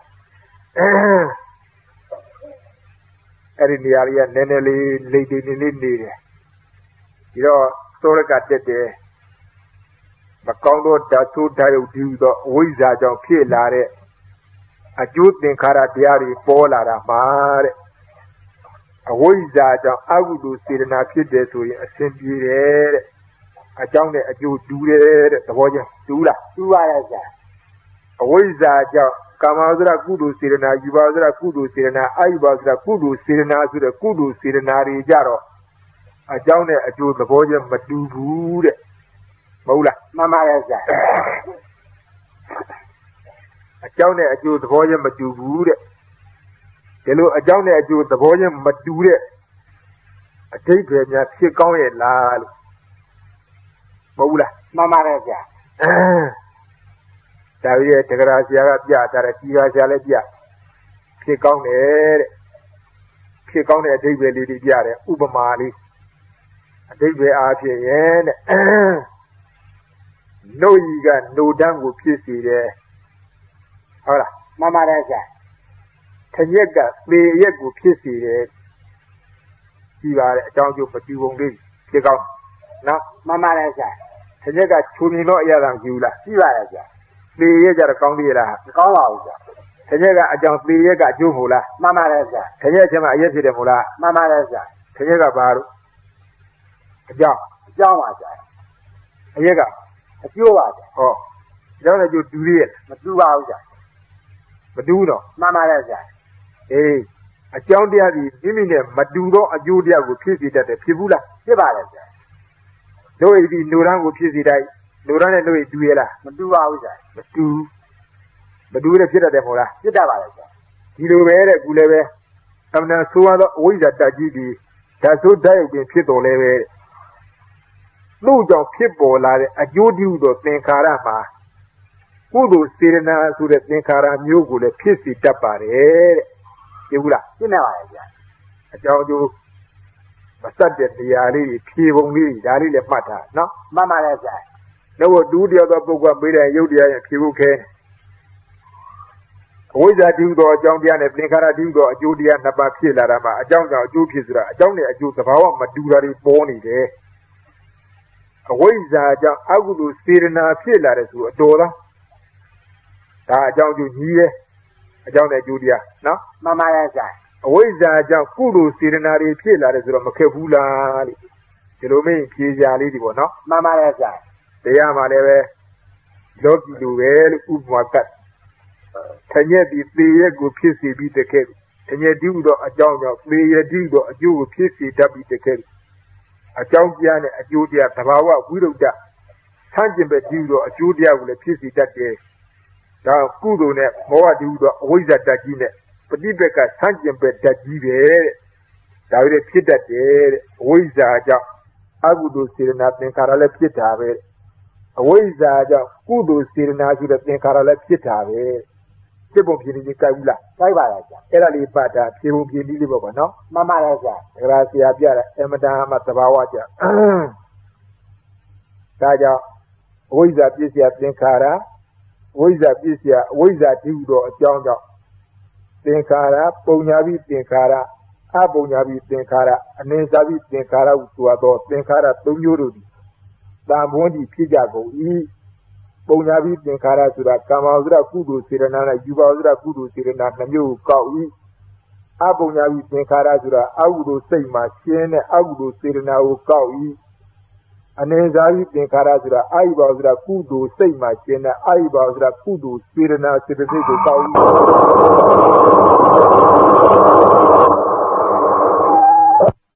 အဲ့ဒီနေရာကြီးကနည်းနည်းလေးလိမ့်တိနေလေးနေတယ်ဒီတော့သောရကတက်တယ်မကောင်းသောဓာတုဓာယုတ်ဒီသောအဝိဇ္ဇာကြောင့်ဖြစ်လာတဲ့အကျိုးသင်္ခါရတရားတွေပေါ်လာတာမှာတဲ့အဝိဇ္ဇာကြောင့်အကုသိုလ်စေတနာဖြစ်တယ်ဆိုရင်အစဉ်ပြေတယ်တဲ့အကြောင်းနဲ့အကျိုးတူတယ်တဲ့သဘောချင်းတူလားတူပါရဲ့ဆရာအဝိဇ္ဇာကြောင့်ကာမဝဇ္ဇကုသိုလ်စေတနာယူပါဝဇ္ဇကုသိုလ်စေတနာအာယုပါဝဇ္ဇကုသိုလ်စေတနာဆိုတဲ့ကုသိုလ်စေတနာတွေကြတော့အကြောင်းနဲ့အကျိုးသဘောချင်းမတူဘူးတဲ့မဟုတ်လားမှန်ပါရဲ့ဆရာအကြောင်းနဲ့အကျိုးသဘောချင်းမတူဘူးတဲ့ဒီလိုအကြောင်းနဲ့အကျိုးသဘောချင်းမတူတဲ့အတိတ်ပဲများဖြစ်ကောင်းရဲ့လားလို့မဟုတ်လားမှန်ပါတယ်ဗျာဒါရဲ့တက္ကရာဆရာကပြတာတဲ့ဒီဟာဆရာလည်းပြဖြစ်ကောင်းတယ်တဲ့ဖြစ်ကောင်းတဲ့အတိတ်ပဲလေးတွေပြတယ်ဥပမာလေးအတိတ်ပဲအားဖြင့်ရဲ့တဲ့နှုတ်ကြီးကနှုတ်တန်းကိုဖြစ်စေတယ်ဟုတ်လားမှန်ပါတယ်ဆရာခရက်ကသေရက်ကိုဖြစ်စေတယ်ကြည့်ပါလေအကြောင်းကျိုးမတူပုံလေးဖြစ်ကောင်းနော်မှန်ပါတယ်ဆရာခရက်ကချူမြင်တော့အရသာယူလားကြည့်ပါလေဆရာသေရက်ကြတော့ကောင်းသေးလားမကောင်းပါဘူးဆရာခရက်ကအကြောင်းသေရက်ကအကျိုးမဟုတ်လားမှန်ပါတယ်ဆရာခရက်ချင်းမှအရက်ဖြစ်တယ်မဟုတ်လားမှန်ပါတယ်ဆရာခရက်ကဘာလို့အကြောင်းအကြောင်းပါဆရာအရက်ကအကျိုးပါဆရာဟောအကြောင်းနဲ့အကျိုးတူသေးရဲ့မတူပါဘူးဆရာမတူတော့မှန်ပါတယ်ဆရာအေးအကြောင်းတရားဒီမိမိနဲ့မတူသောအကျိုးတရားကိုဖြစ်စေတတ်တယ်ဖြစ်ဘူးလားဖြစ်ပါလေဗျာတို့ဤဒီလူရန်ကိုဖြစ်စေတိုင်းလူရန်နဲ့တို့ဤတူရလားမတူပါဘူးဗျာမတူမတူရဖြစ်တတ်တယ်မဟုတ်လားဖြစ်တတ်ပါလေဗျာဒီလိုပဲတဲ့ကူလည်းပဲအမှန်ဆိုရသောအဝိဇ္ဇာတကြီးဒီဓာတ်ဆိုးဓာတ်ရုပ်ပင်ဖြစ်တော်လဲပဲလူကြောင့်ဖြစ်ပေါ်လာတဲ့အကျိုးတည်းဟူသောသင်္ခါရမှာကုသိုလ်စေရနာဆိုတဲ့သင်္ခါရမျိုးကိုလည်းဖြစ်စေတတ်ပါတယ်တဲ့သိဘူးလားဖြစ်နေပါရဲ့ဗျာအကြောင်းအကျိုးမစက်တဲ့တရားလေးဖြေပုံလေးဒါလေးလည်းမှတ်ထားနော်မှတ်ပါလေဗျာတော့တူတယောက်သောပုဂ္ဂိုလ်ပေးတဲ့ရုပ်တရားရဲ့ဖြေဖို့ခဲအဝိဇ္ဇာတည်းဟူသောအကြောင်းတရားနဲ့သင်္ခါရတည်းဟူသောအကျိုးတရားနှစ်ပါးဖြစ်လာတာမှာအကြောင်းကြောင့်အကျိုးဖြစ်ဆိုတာအကြောင်းနဲ့အကျိုးသဘာဝမတူတာတွေပေါ်နေတယ်အဝိဇ္ဇာကြောင့်အကုသိုလ်စေရနာဖြစ်လာတဲ့ဆိုအတော်လားဒါအကြောင်းကျိုးကြီးရဲ့အကြောင်းနဲ့အကျိုးတရားနော်မှန်ပါရဲ့ဗျာအဝိဇ္ဇာကြောင့်ကုသိုလ်စေရနာတွေဖြစ်လာတယ်ဆိုတော့မခက်ဘူးလားလေဒီလိုမင်းဖြေကြလေးဒီပေါ့နော်မှန်ပါရဲ့ဗျာတရားမှာလည်းပဲလောကီလိုပဲလို့ဥပမာကတ်ထညက်ဒီသေရက်ကိုဖြစ်စေပြီးတကယ်ထညက်ဒီဟူသောအကြောင်းကြောင့်သေရက်ဒီဟူသောအကျိုးကိုဖြစ်စေတတ်ပြီးတကယ်အကြောင်းတရားနဲ့အကျိုးတရားသဘာဝဝိရုဒ္ဓဆန့်ကျင်ဘက်ဒီဟူသောအကျိုးတရားကိုလည်းဖြစ်စေတတ်တယ်ဒါကုသိုလ်နဲ့မောဟဒီဟူသောအဝိဇ္ဇာတကြီးနဲ့ပฏิပက္ခဆန့်ကျင်ဘက်တကြီးပဲတဲ့ဒါတွေဖြစ်တတ်တယ်တဲ့အဝိဇ္ဇာကြောင့်အကုသိုလ်စေရနာသင်္ခါရလည်းဖြစ်တာပဲအဝိဇ္ဇာကြောင့်ကုသိုလ်စေရနာဆိုတဲ့သင်္ခါရလည်းဖြစ်တာပဲဖြစ်ပုံဖြစ်နေကြိုက်ဘူးလားကြိုက်ပါလားဗျာအဲ့ဒါလေးပတ်တာဖြစ်ပုံဖြစ်ပြီးလေးပေါ့ကွာနော်မှန်ပါလားဗျာဒါကဆရာပြတယ်အမတန်မှသဘာဝကြဒါကြောင့်အဝိဇ္ဇာပြည့်စရာသင်္ခါရဝိဇ္ဇာပြည့်စရာအဝိဇ္ဇာတည်းဟူသောအကြောင်းကြောင့်သင်္ခါရပုံညာပြီးသင်္ခါရအပုံညာပြီးသင်္ခါရအနေစာပြီးသင်္ခါရဟုဆိုသောသင်္ခါရသုံးမျိုးတို့သည်တန်ဖိုးသည်ဖြစ်ကြကုန်၏ပုံညာပြီးသင်္ခါရဆိုတာကာမဝဇ္ဇကုသိုလ်စေရနာနဲ့ယူပါဝဇ္ဇကုသိုလ်စေရနာနှမျိုးကိုကောက်၏အပုံညာပြီးသင်္ခါရဆိုတာအကုသိုလ်စိတ်မှာရှင်းတဲ့အကုသိုလ်စေရနာကိုကောက်၏အနေစာပြီးသင်္ခါရဆိုတာအာယိပါဝဇ္ဇကုသိုလ်စိတ်မှာရှင်းတဲ့အာယိပါဝဇ္ဇကုသိုလ်စေရနာစေတသိက်ကိုကောက်၏